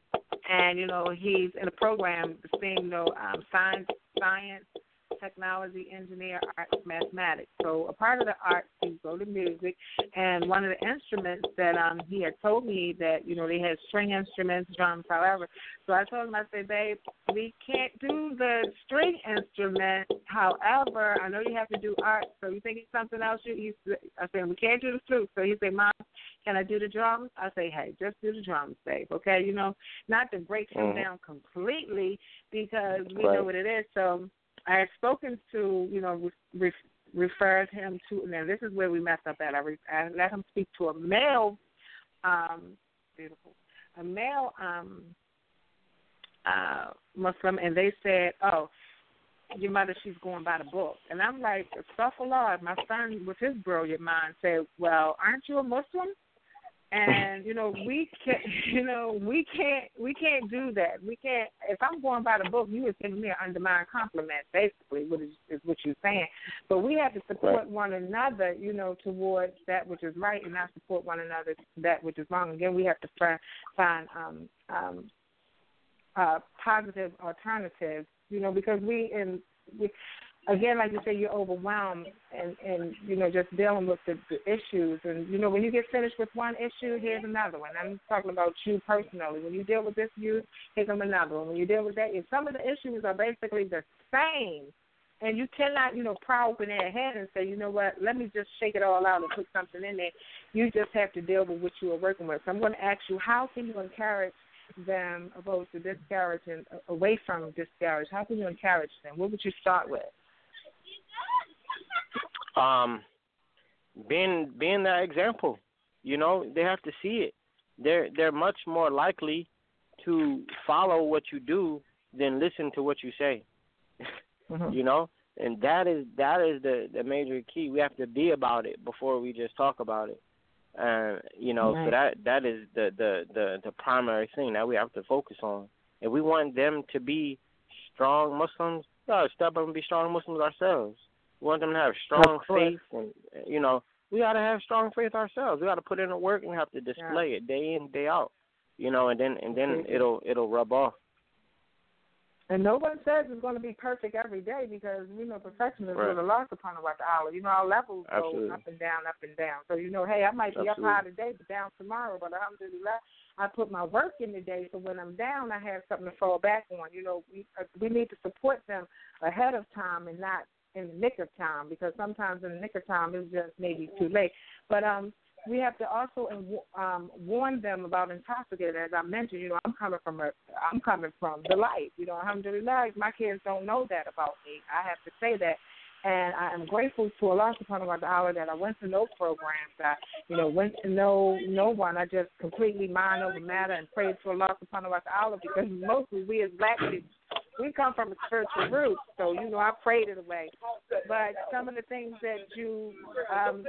and, you know, he's in a program, being, you know, um, science, science, technology, engineer, arts, mathematics. So a part of the arts, he go to music, and one of the instruments that um he had told me that, you know, they had string instruments, drums, however. So I told him, I said, babe, we can't do the string instrument. However, I know you have to do art, so you think it's something else? You, you I said, we can't do the flute. So he said, Mom, can I do the drums? I say, hey, just do the drums, babe, okay? You know, not to break him mm. down completely because we right. know what it is. So I had spoken to, you know, re- referred him to. Now this is where we messed up at. I, re, I let him speak to a male, um, beautiful, a male um, uh, Muslim, and they said, "Oh, your mother, she's going by the book." And I'm like, "Astaghfirullah." My son, with his brilliant mind, said, "Well, aren't you a Muslim?" And you know, we can't. You know, we can't. We can't do that. We can't. If I'm going by the book, you are giving me an undermined compliment, basically, what is, is what you're saying. But we have to support right. one another, you know, towards that which is right, and not support one another that which is wrong. Again, we have to find, find um, um, uh, positive alternatives, you know, because we in we. Again, like you say, you're overwhelmed and, and you know, just dealing with the, the issues. And, you know, when you get finished with one issue, here's another one. I'm talking about you personally. When you deal with this issue, here's another one. When you deal with that, if some of the issues are basically the same, and you cannot, you know, pry open their head and say, you know what, let me just shake it all out and put something in there. You just have to deal with what you are working with. So I'm going to ask you, how can you encourage them opposed to discourage and away from discourage? How can you encourage them? What would you start with? Um, being being that example, you know, they have to see it. They're they're much more likely to follow what you do than listen to what you say. Mm-hmm. You know, and that is that is the, the major key. We have to be about it before we just talk about it. And uh, you know, right. so that that is the, the, the, the primary thing that we have to focus on. If we want them to be strong Muslims, we gotta step up and be strong Muslims ourselves. We want them to have strong faith, and you know, we got to have strong faith ourselves. We got to put in the work and have to display yeah. it day in, day out. You know, and then and then mm-hmm. it'll it'll rub off. And no one says it's going to be perfect every day, because we know perfection is right. with Allah subhanahu wa ta'ala. You know, our levels Absolutely. go up and down, up and down. So, you know, hey, I might be Absolutely. up high today, but down tomorrow. But alhamdulillah, I put my work in today, so when I'm down, I have something to fall back on. You know, we uh, we need to support them ahead of time and not in the nick of time, because sometimes in the nick of time it's just maybe too late. But um, we have to also um, warn them about intoxicated. As I mentioned, you know, I'm coming from a, I'm coming from the light. You know, alhamdulillah, my kids don't know that about me. I have to say that. And I am grateful to Allah subhanahu wa ta'ala that I went to no programs. I, you know, went to no no one. I just completely mind over matter and prayed to Allah subhanahu wa ta'ala, because mostly we as black people, we come from a spiritual root. So, you know, I prayed it away. But some of the things that you um,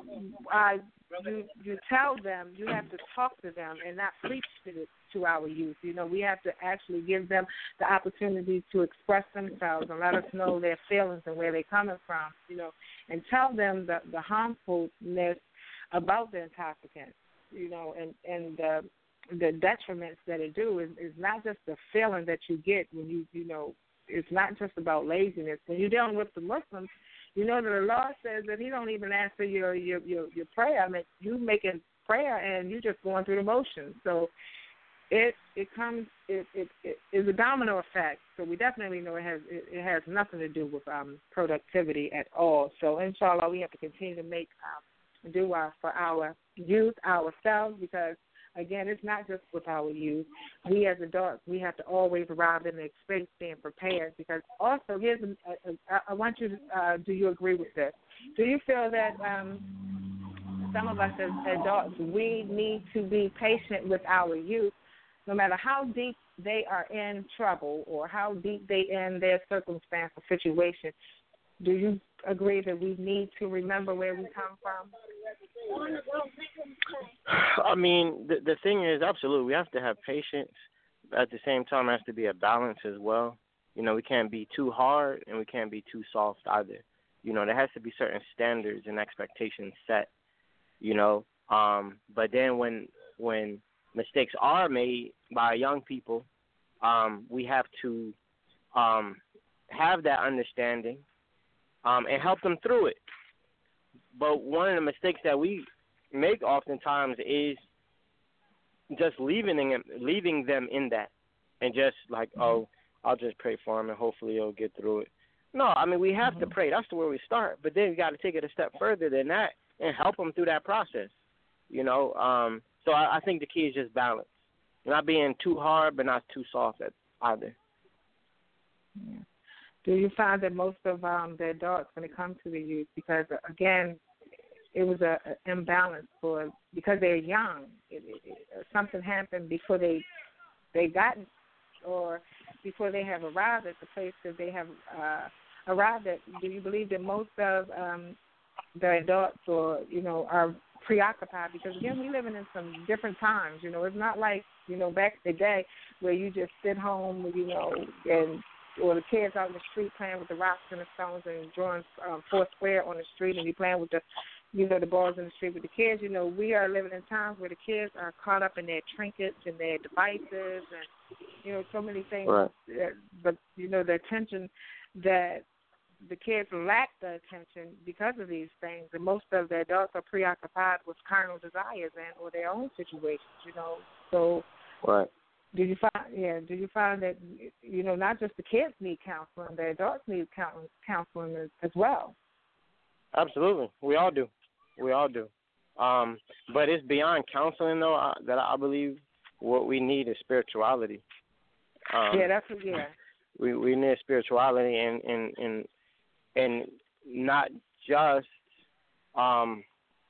I, you you tell them, you have to talk to them and not preach to it. To our youth, you know, we have to actually give them the opportunity to express themselves and let us know their feelings and where they're coming from, you know, and tell them the, the harmfulness about the intoxicants, you know, and and the the detriments that it do is, is not just the feeling that you get when you, you know, it's not just about laziness. When you're dealing with the Muslims, you know that the law says that He don't even answer your your your, your prayer. I mean, you making prayer and you just going through the motions. So. It it comes it, it it is a domino effect, so we definitely know it has it, it has nothing to do with um, productivity at all. So inshallah, we have to continue to make um, dua for our youth, ourselves, because again, it's not just with our youth. We as adults, we have to always arrive in the experience being prepared. Because also, here's a, a, a, I want you to uh, do you agree with this? Do you feel that um, some of us as adults, we need to be patient with our youth? No matter how deep they are in trouble or how deep they in their circumstance or situation, do you agree that we need to remember where we come from? I mean, the the thing is, absolutely, we have to have patience. At the same time, there has to be a balance as well. You know, we can't be too hard and we can't be too soft either. You know, there has to be certain standards and expectations set, you know. Um, but then when when mistakes are made by young people, um, we have to um, have that understanding um, and help them through it. But one of the mistakes that we make oftentimes is just leaving them, leaving them in that and just like, mm-hmm. oh, I'll just pray for him and hopefully he'll get through it. No, I mean, we have mm-hmm. to pray. That's where we start. But then we got to take it a step further than that and help them through that process, you know. Um, so I, I think the key is just balance. Not being too hard but not too soft either. Yeah. Do you find that most of um, the adults, when it comes to the youth, because, again, it was a, a imbalance for, because they're young, it, it, it, something happened before they they gotten, or before they have arrived at the place that they have uh, arrived at. Do you believe that most of um, the adults, or, you know, are preoccupied? Because, again, we're living in some different times. You know, it's not like, you know, back in the day where you just sit home, you know, and or the kids out in the street playing with the rocks and the stones and drawing um, four square on the street, and you playing with the, you know, the balls in the street with the kids. You know, we are living in times where the kids are caught up in their trinkets and their devices and, you know, so many things. Right. That, but, you know, the attention that the kids lack the attention because of these things, and most of the adults are preoccupied with carnal desires and or their own situations, you know. So, right. Do you find, yeah? Do you find that, you know, not just the kids need counseling, the adults need counseling as, as well? Absolutely, we all do, we all do. Um, but it's beyond counseling, though, uh, that I believe what we need is spirituality. Um, yeah, that's what, yeah. We we need spirituality, and and and and not just um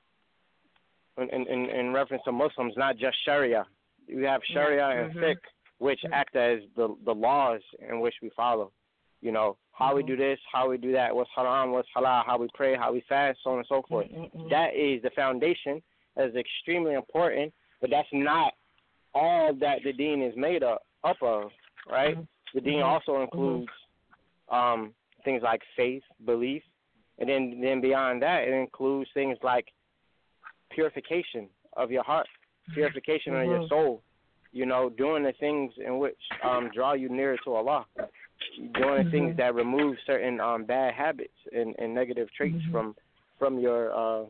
in in, in reference to Muslims, not just Sharia. We have Sharia yeah. and mm-hmm. fiqh, which mm-hmm. act as the the laws in which we follow. You know, how mm-hmm. we do this, how we do that, what's haram, what's halal, how we pray, how we fast, so on and so forth. Mm-hmm. That is the foundation. That is extremely important, but that's not all that the deen is made up, up of, right? Mm-hmm. The deen also includes mm-hmm. um, things like faith, belief, and then, then beyond that, it includes things like purification of your heart, purification mm-hmm. of your soul, you know, doing the things in which um, draw you nearer to Allah, doing the mm-hmm. things that remove certain um, bad habits and, and negative traits mm-hmm. from from your, uh,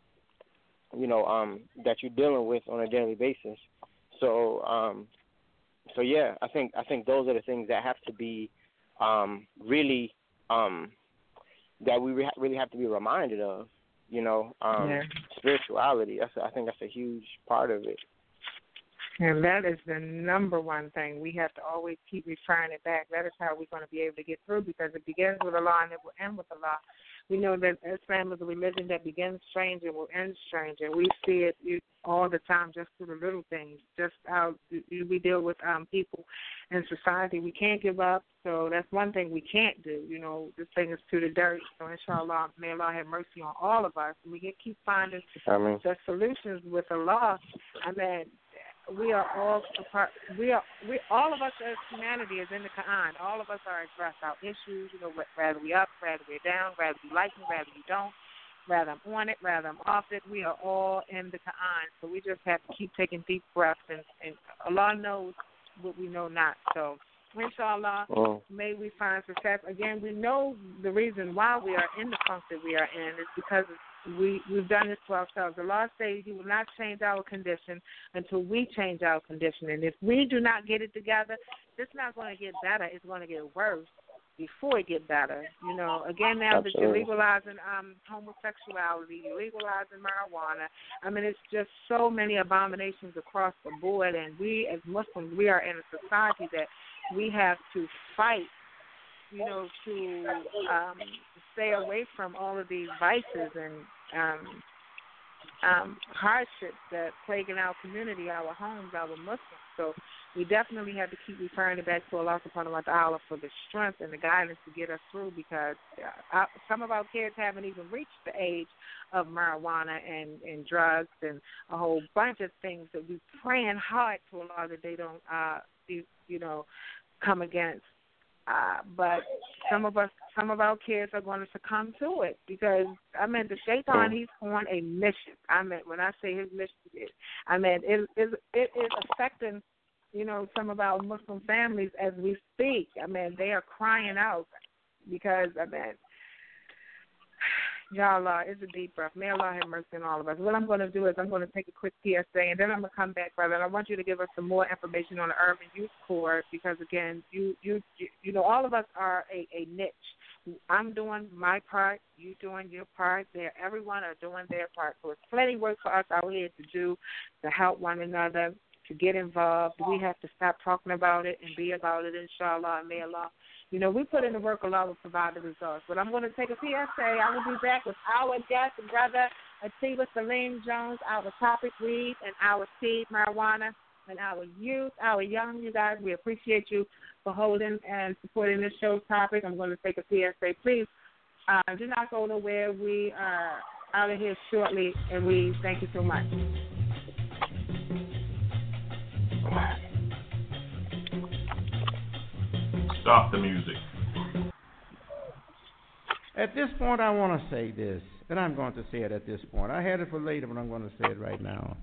you know, um, that you're dealing with on a daily basis. So, um, so yeah, I think I think those are the things that have to be um, really um, that we re- really have to be reminded of. You know, um, yeah. spirituality. That's I think that's a huge part of it. And that is the number one thing. We have to always keep referring it back. That is how we're going to be able to get through, because it begins with Allah and it will end with Allah. We know that Islam is a religion that begins strange and will end strange, and we see it all the time just through the little things, just how we deal with um, people in society. We can't give up, so that's one thing we can't do. You know, this thing is to the dirt, so inshallah, may Allah have mercy on all of us. We can keep finding Amen. the solutions with Allah. I mean, we are all a part. We are. We all of us as humanity is in the Quran. All of us are addressed our issues. You know, whether we up, whether we're down, whether you like me, whether you don't, whether I'm on it, whether I'm off it. We are all in the Quran. So we just have to keep taking deep breaths, and, and Allah knows what we know not. So, inshallah, oh. may we find success. Again, we know the reason why we are in the funk that we are in is because of We, we've done this to ourselves. The Lord says He will not change our condition until we change our condition. And if we do not get it together, it's not going to get better. It's going to get worse before it get better. You know, again, now Absolutely. that you're legalizing um, homosexuality, you're legalizing marijuana. I mean, it's just so many abominations across the board. And we as Muslims, we are in a society that we have to fight, you know, to um, stay away from all of these vices and um, um, hardships that plague in our community, our homes, our Muslims. So we definitely have to keep referring it back to Allah subhanahu wa ta'ala for the strength and the guidance to get us through, because uh, some of our kids haven't even reached the age of marijuana and, and drugs and a whole bunch of things that we're praying hard to Allah that they don't, uh, you, you know, come against. Uh, but some of us, some of our kids are going to succumb to it, because I mean the Shaitan, he's on a mission. I mean, when I say his mission, I mean it is it is affecting, you know, some of our Muslim families as we speak. I mean, they are crying out because I mean, Ya Allah, it's a deep breath. May Allah have mercy on all of us. What I'm going to do is I'm going to take a quick P S A, and then I'm going to come back, brother. And I want you to give us some more information on the Urban Youth Corps, because, again, you you you know, all of us are a, a niche. I'm doing my part. You doing your part. There, everyone are doing their part. So it's plenty of work for us out here to do, to help one another, to get involved. We have to stop talking about it and be about it, inshallah. And may Allah You know, we put in the work, Allah will provide the results. But I'm going to take a P S A. I will be back with our guest, brother Atiba Salim Jones, our topic, weed, and our seed, marijuana, and our youth, our young, you guys. We appreciate you for holding and supporting this show's topic. I'm going to take a P S A. Please uh, do not go nowhere. We are out of here shortly, and we thank you so much. Stop the music. At this point, I want to say this, and I'm going to say it at this point. I had it for later, but I'm going to say it right now.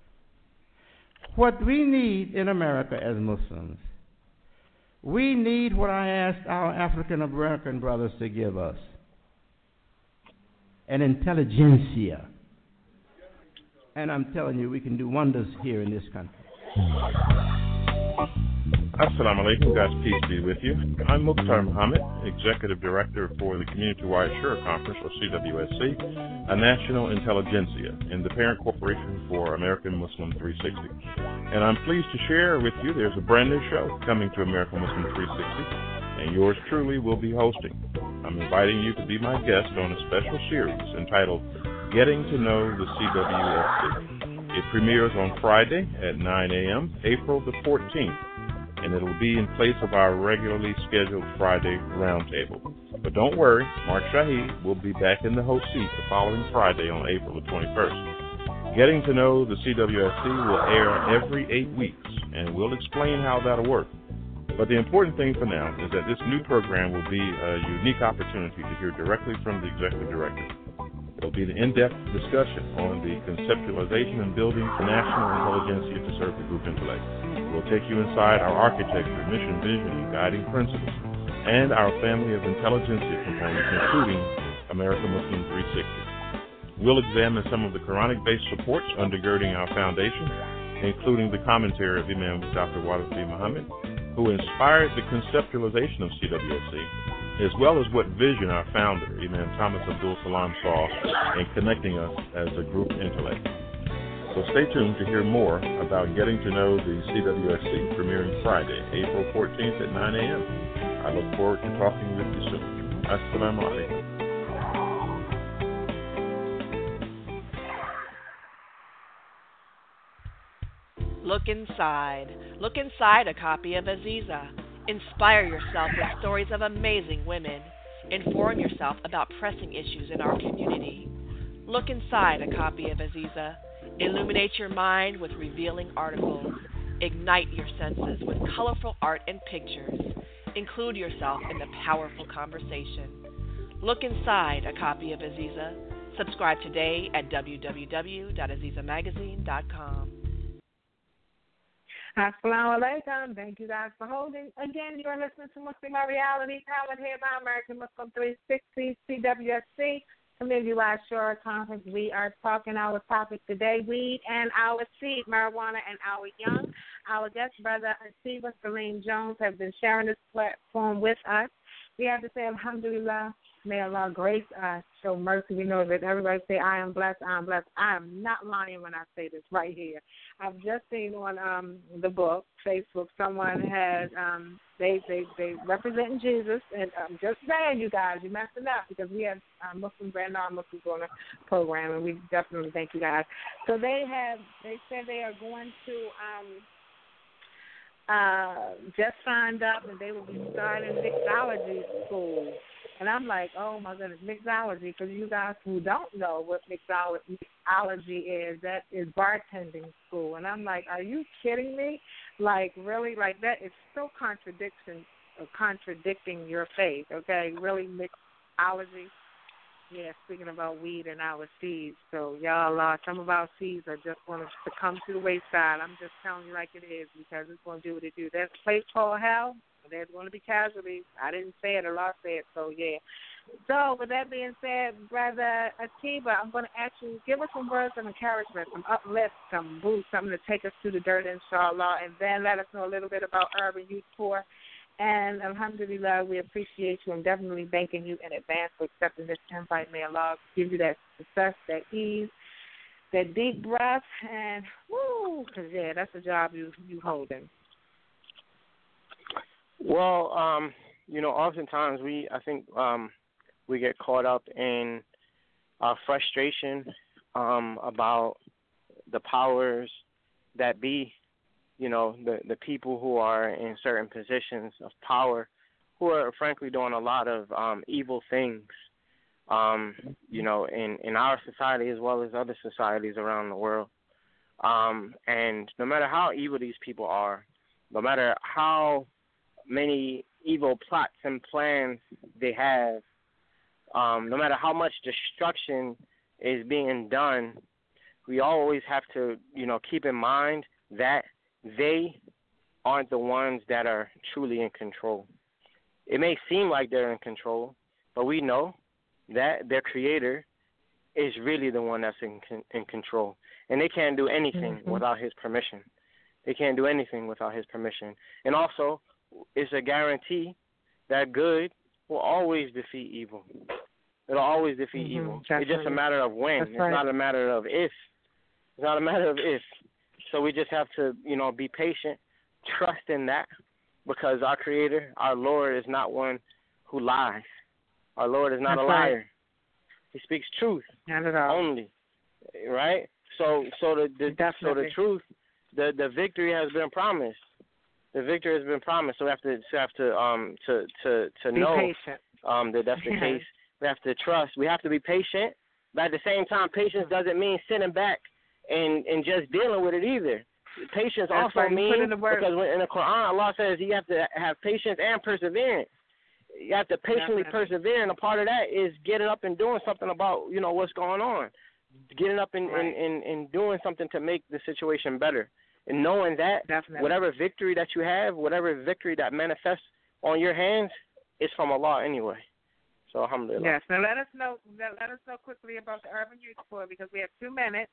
What we need in America as Muslims, we need what I asked our African American brothers to give us, an intelligentsia. And I'm telling you, we can do wonders here in this country. Assalamu alaikum, guys, peace be with you. I'm Mukhtar Muhammad, Executive Director for the Community-Wide Shura Conference, or C W S C, a national intelligentsia and the parent corporation for American Muslim three sixty. And I'm pleased to share with you there's a brand new show coming to American Muslim three sixty, and yours truly will be hosting. I'm inviting you to be my guest on a special series entitled Getting to Know the C W S C. It premieres on Friday at nine a.m., April the fourteenth. And it'll be in place of our regularly scheduled Friday roundtable. But don't worry, Mark Shaheed will be back in the host seat the following Friday on April the twenty-first. Getting to Know the C W S C will air every eight weeks, and we'll explain how that'll work. But the important thing for now is that this new program will be a unique opportunity to hear directly from the executive director. It'll be an in-depth discussion on the conceptualization and building the national intelligentsia to serve the group intellect. We'll take you inside our architecture, mission, vision, and guiding principles, and our family of intelligentsia components, including American Muslim three sixty. We'll examine some of the Quranic-based supports undergirding our foundation, including the commentary of Imam Doctor Waris B. Muhammad, who inspired the conceptualization of C W S C, as well as what vision our founder, Imam Thomas Abdul Salam, saw in connecting us as a group intellect. So stay tuned to hear more about Getting to Know the C W S C, premiering Friday, April fourteenth at nine a.m. I look forward to talking with you soon. Assalamu alaikum. Look inside. Look inside a copy of Aziza. Inspire yourself with stories of amazing women. Inform yourself about pressing issues in our community. Look inside a copy of Aziza. Illuminate your mind with revealing articles. Ignite your senses with colorful art and pictures. Include yourself in the powerful conversation. Look inside a copy of Aziza. Subscribe today at w w w dot aziza magazine dot com. Assalamu alaikum. Thank you guys for holding. Again, you're listening to Muslim Reality, powered here by American Muslim three sixty, C W S C. Community-wide Shura Conference. We are talking our topic today, weed and our seed, marijuana and our young. Our guest brother, Atiba Salim Jones, has been sharing this platform with us. We have to say, alhamdulillah, may Allah grace us, show mercy. We know that everybody say, I am blessed, I am blessed. I am not lying when I say this right here. I've just seen on um, the book, Facebook, someone has, um, they, they, they representing Jesus, and I'm just saying, you guys, you're messing up, because we have uh, Muslims and non-Muslims on the program, and we definitely thank you guys. So they have, they said they are going to, um, Uh, just signed up, and they will be starting mixology school. And I'm like, oh, my goodness, mixology. For you guys who don't know what mixology, mixology is, that is bartending school. And I'm like, are you kidding me? Like, really? Like, that is so contradiction, uh, contradicting your faith, okay? Really, mixology? Yeah, speaking about weed and our seeds. So, y'all, uh, some of our seeds are just going to succumb to the wayside. I'm just telling you like it is, because it's going to do what it do. There's a place called hell. There's going to be casualties. I didn't say it. Allah said it. So, yeah. So, with that being said, Brother Atiba, I'm going to ask you, give us some words of encouragement, some uplift, some boost, something to take us through the dirt, inshallah, and then let us know a little bit about Urban Youth Corps. And alhamdulillah, we appreciate you and definitely thanking you in advance for accepting this invite. May Allah give you that success, that ease, that deep breath, and woo, because, yeah, that's the job you you holding. Well, um, you know, oftentimes we, I think, um, we get caught up in uh, frustration um, about the powers that be, you know, the, the people who are in certain positions of power who are frankly doing a lot of um, evil things, um, you know, in, in our society as well as other societies around the world. Um, and no matter how evil these people are, no matter how many evil plots and plans they have, um, no matter how much destruction is being done, we always have to, you know, keep in mind that they aren't the ones that are truly in control. It may seem like they're in control, but we know that their creator is really the one that's in in control. And they can't do anything mm-hmm. without his permission. They can't do anything without his permission. And also, it's a guarantee that good will always defeat evil. It'll always defeat mm-hmm. evil. Definitely. It's just a matter of when. That's it's right. not a matter of if. It's not a matter of if. So we just have to, you know, be patient, trust in that, because our Creator, our Lord, is not one who lies. Our Lord is not That's a liar. Right. He speaks truth not at all. Only, right? So, so the, the so the truth, the the victory has been promised. The victory has been promised. So we have to so have to um to to to be know patient. um that that's the case. We have to trust. We have to be patient, but at the same time, patience doesn't mean sitting back and and just dealing with it either. Patience that's also means because when in the Quran, Allah says you have to have patience and perseverance. You have to patiently Definitely. persevere, and a part of that is getting up and doing something about, you know, what's going on. Getting up and, right. and, and, and doing something to make the situation better. And knowing that Definitely. whatever victory that you have, whatever victory that manifests on your hands is from Allah anyway. So alhamdulillah. Yes. Now let us know let, let us know quickly about the Urban Youth Corps because we have two minutes.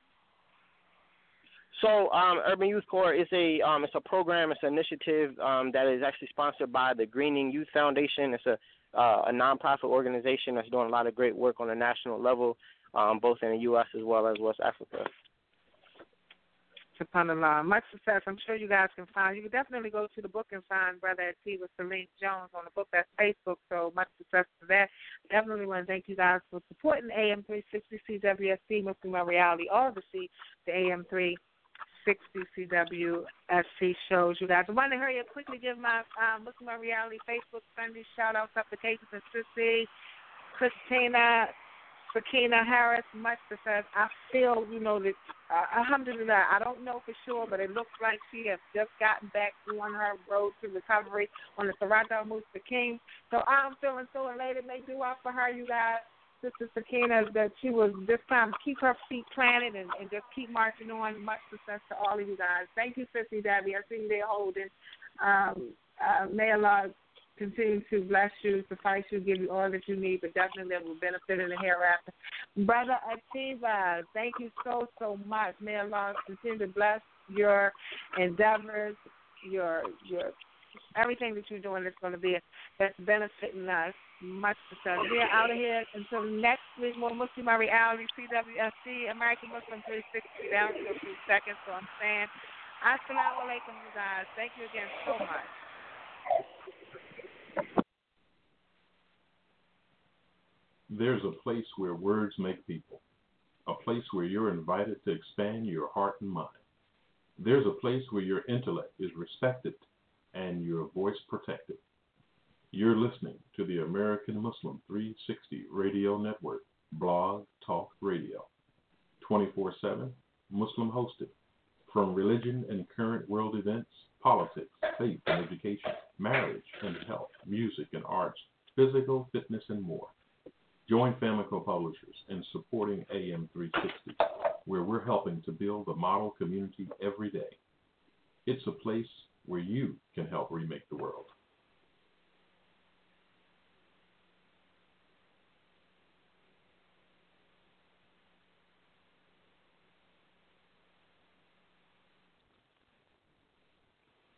So, um, Urban Youth Corps is a um, it's a program, it's an initiative um, that is actually sponsored by the Greening Youth Foundation. It's a uh, a nonprofit organization that's doing a lot of great work on a national level, um, both in the U S as well as West Africa. SubhanAllah. Much success. I'm sure you guys can find. You can definitely go to the book and find Brother at Tea with Salim Jones on the book. That's Facebook. So much success for that. Definitely want to thank you guys for supporting A M three sixty C W S C Muslim Reality, all of the C, the A M three sixty C W S C shows. You guys, I want to hurry up quickly give my um, Muslim Reality Facebook Sunday shout outs, supplications, and Sissy, Christina, Sakina Harris, much success. I feel, you know, that, uh, alhamdulillah, I don't know for sure, but it looks like she has just gotten back on her road to recovery on the Sirat al-Mustaqim. So I'm feeling so elated. May do out for her, you guys. Sister Sakina, that she was this time keep her feet planted and, and just keep marching on. Much success to all of you guys. Thank you, Sissy Debbie. I see you there holding. Um, uh, may Allah continue to bless you, suffice you, give you all that you need, but definitely that will benefit in the hereafter. Brother Atiba, thank you so, so much. May Allah continue to bless your endeavors, your your everything that you're doing that's going to be that's benefiting us. Much success. We are out of here until next week. More Muslim Reality, C W S C, American Muslim three sixty. Down to a few seconds. So I'm saying, assalamu alaikum, you guys. Thank you again so much. There's a place where words make people, a place where you're invited to expand your heart and mind. There's a place where your intellect is respected and your voice protected. You're listening to the American Muslim three sixty Radio Network, Blog Talk Radio, twenty-four seven, Muslim hosted, from religion and current world events, politics, faith and education, marriage and health, music and arts, physical fitness and more. Join Famico Publishers in supporting A M three sixty, where we're helping to build a model community every day. It's a place where you can help remake the world.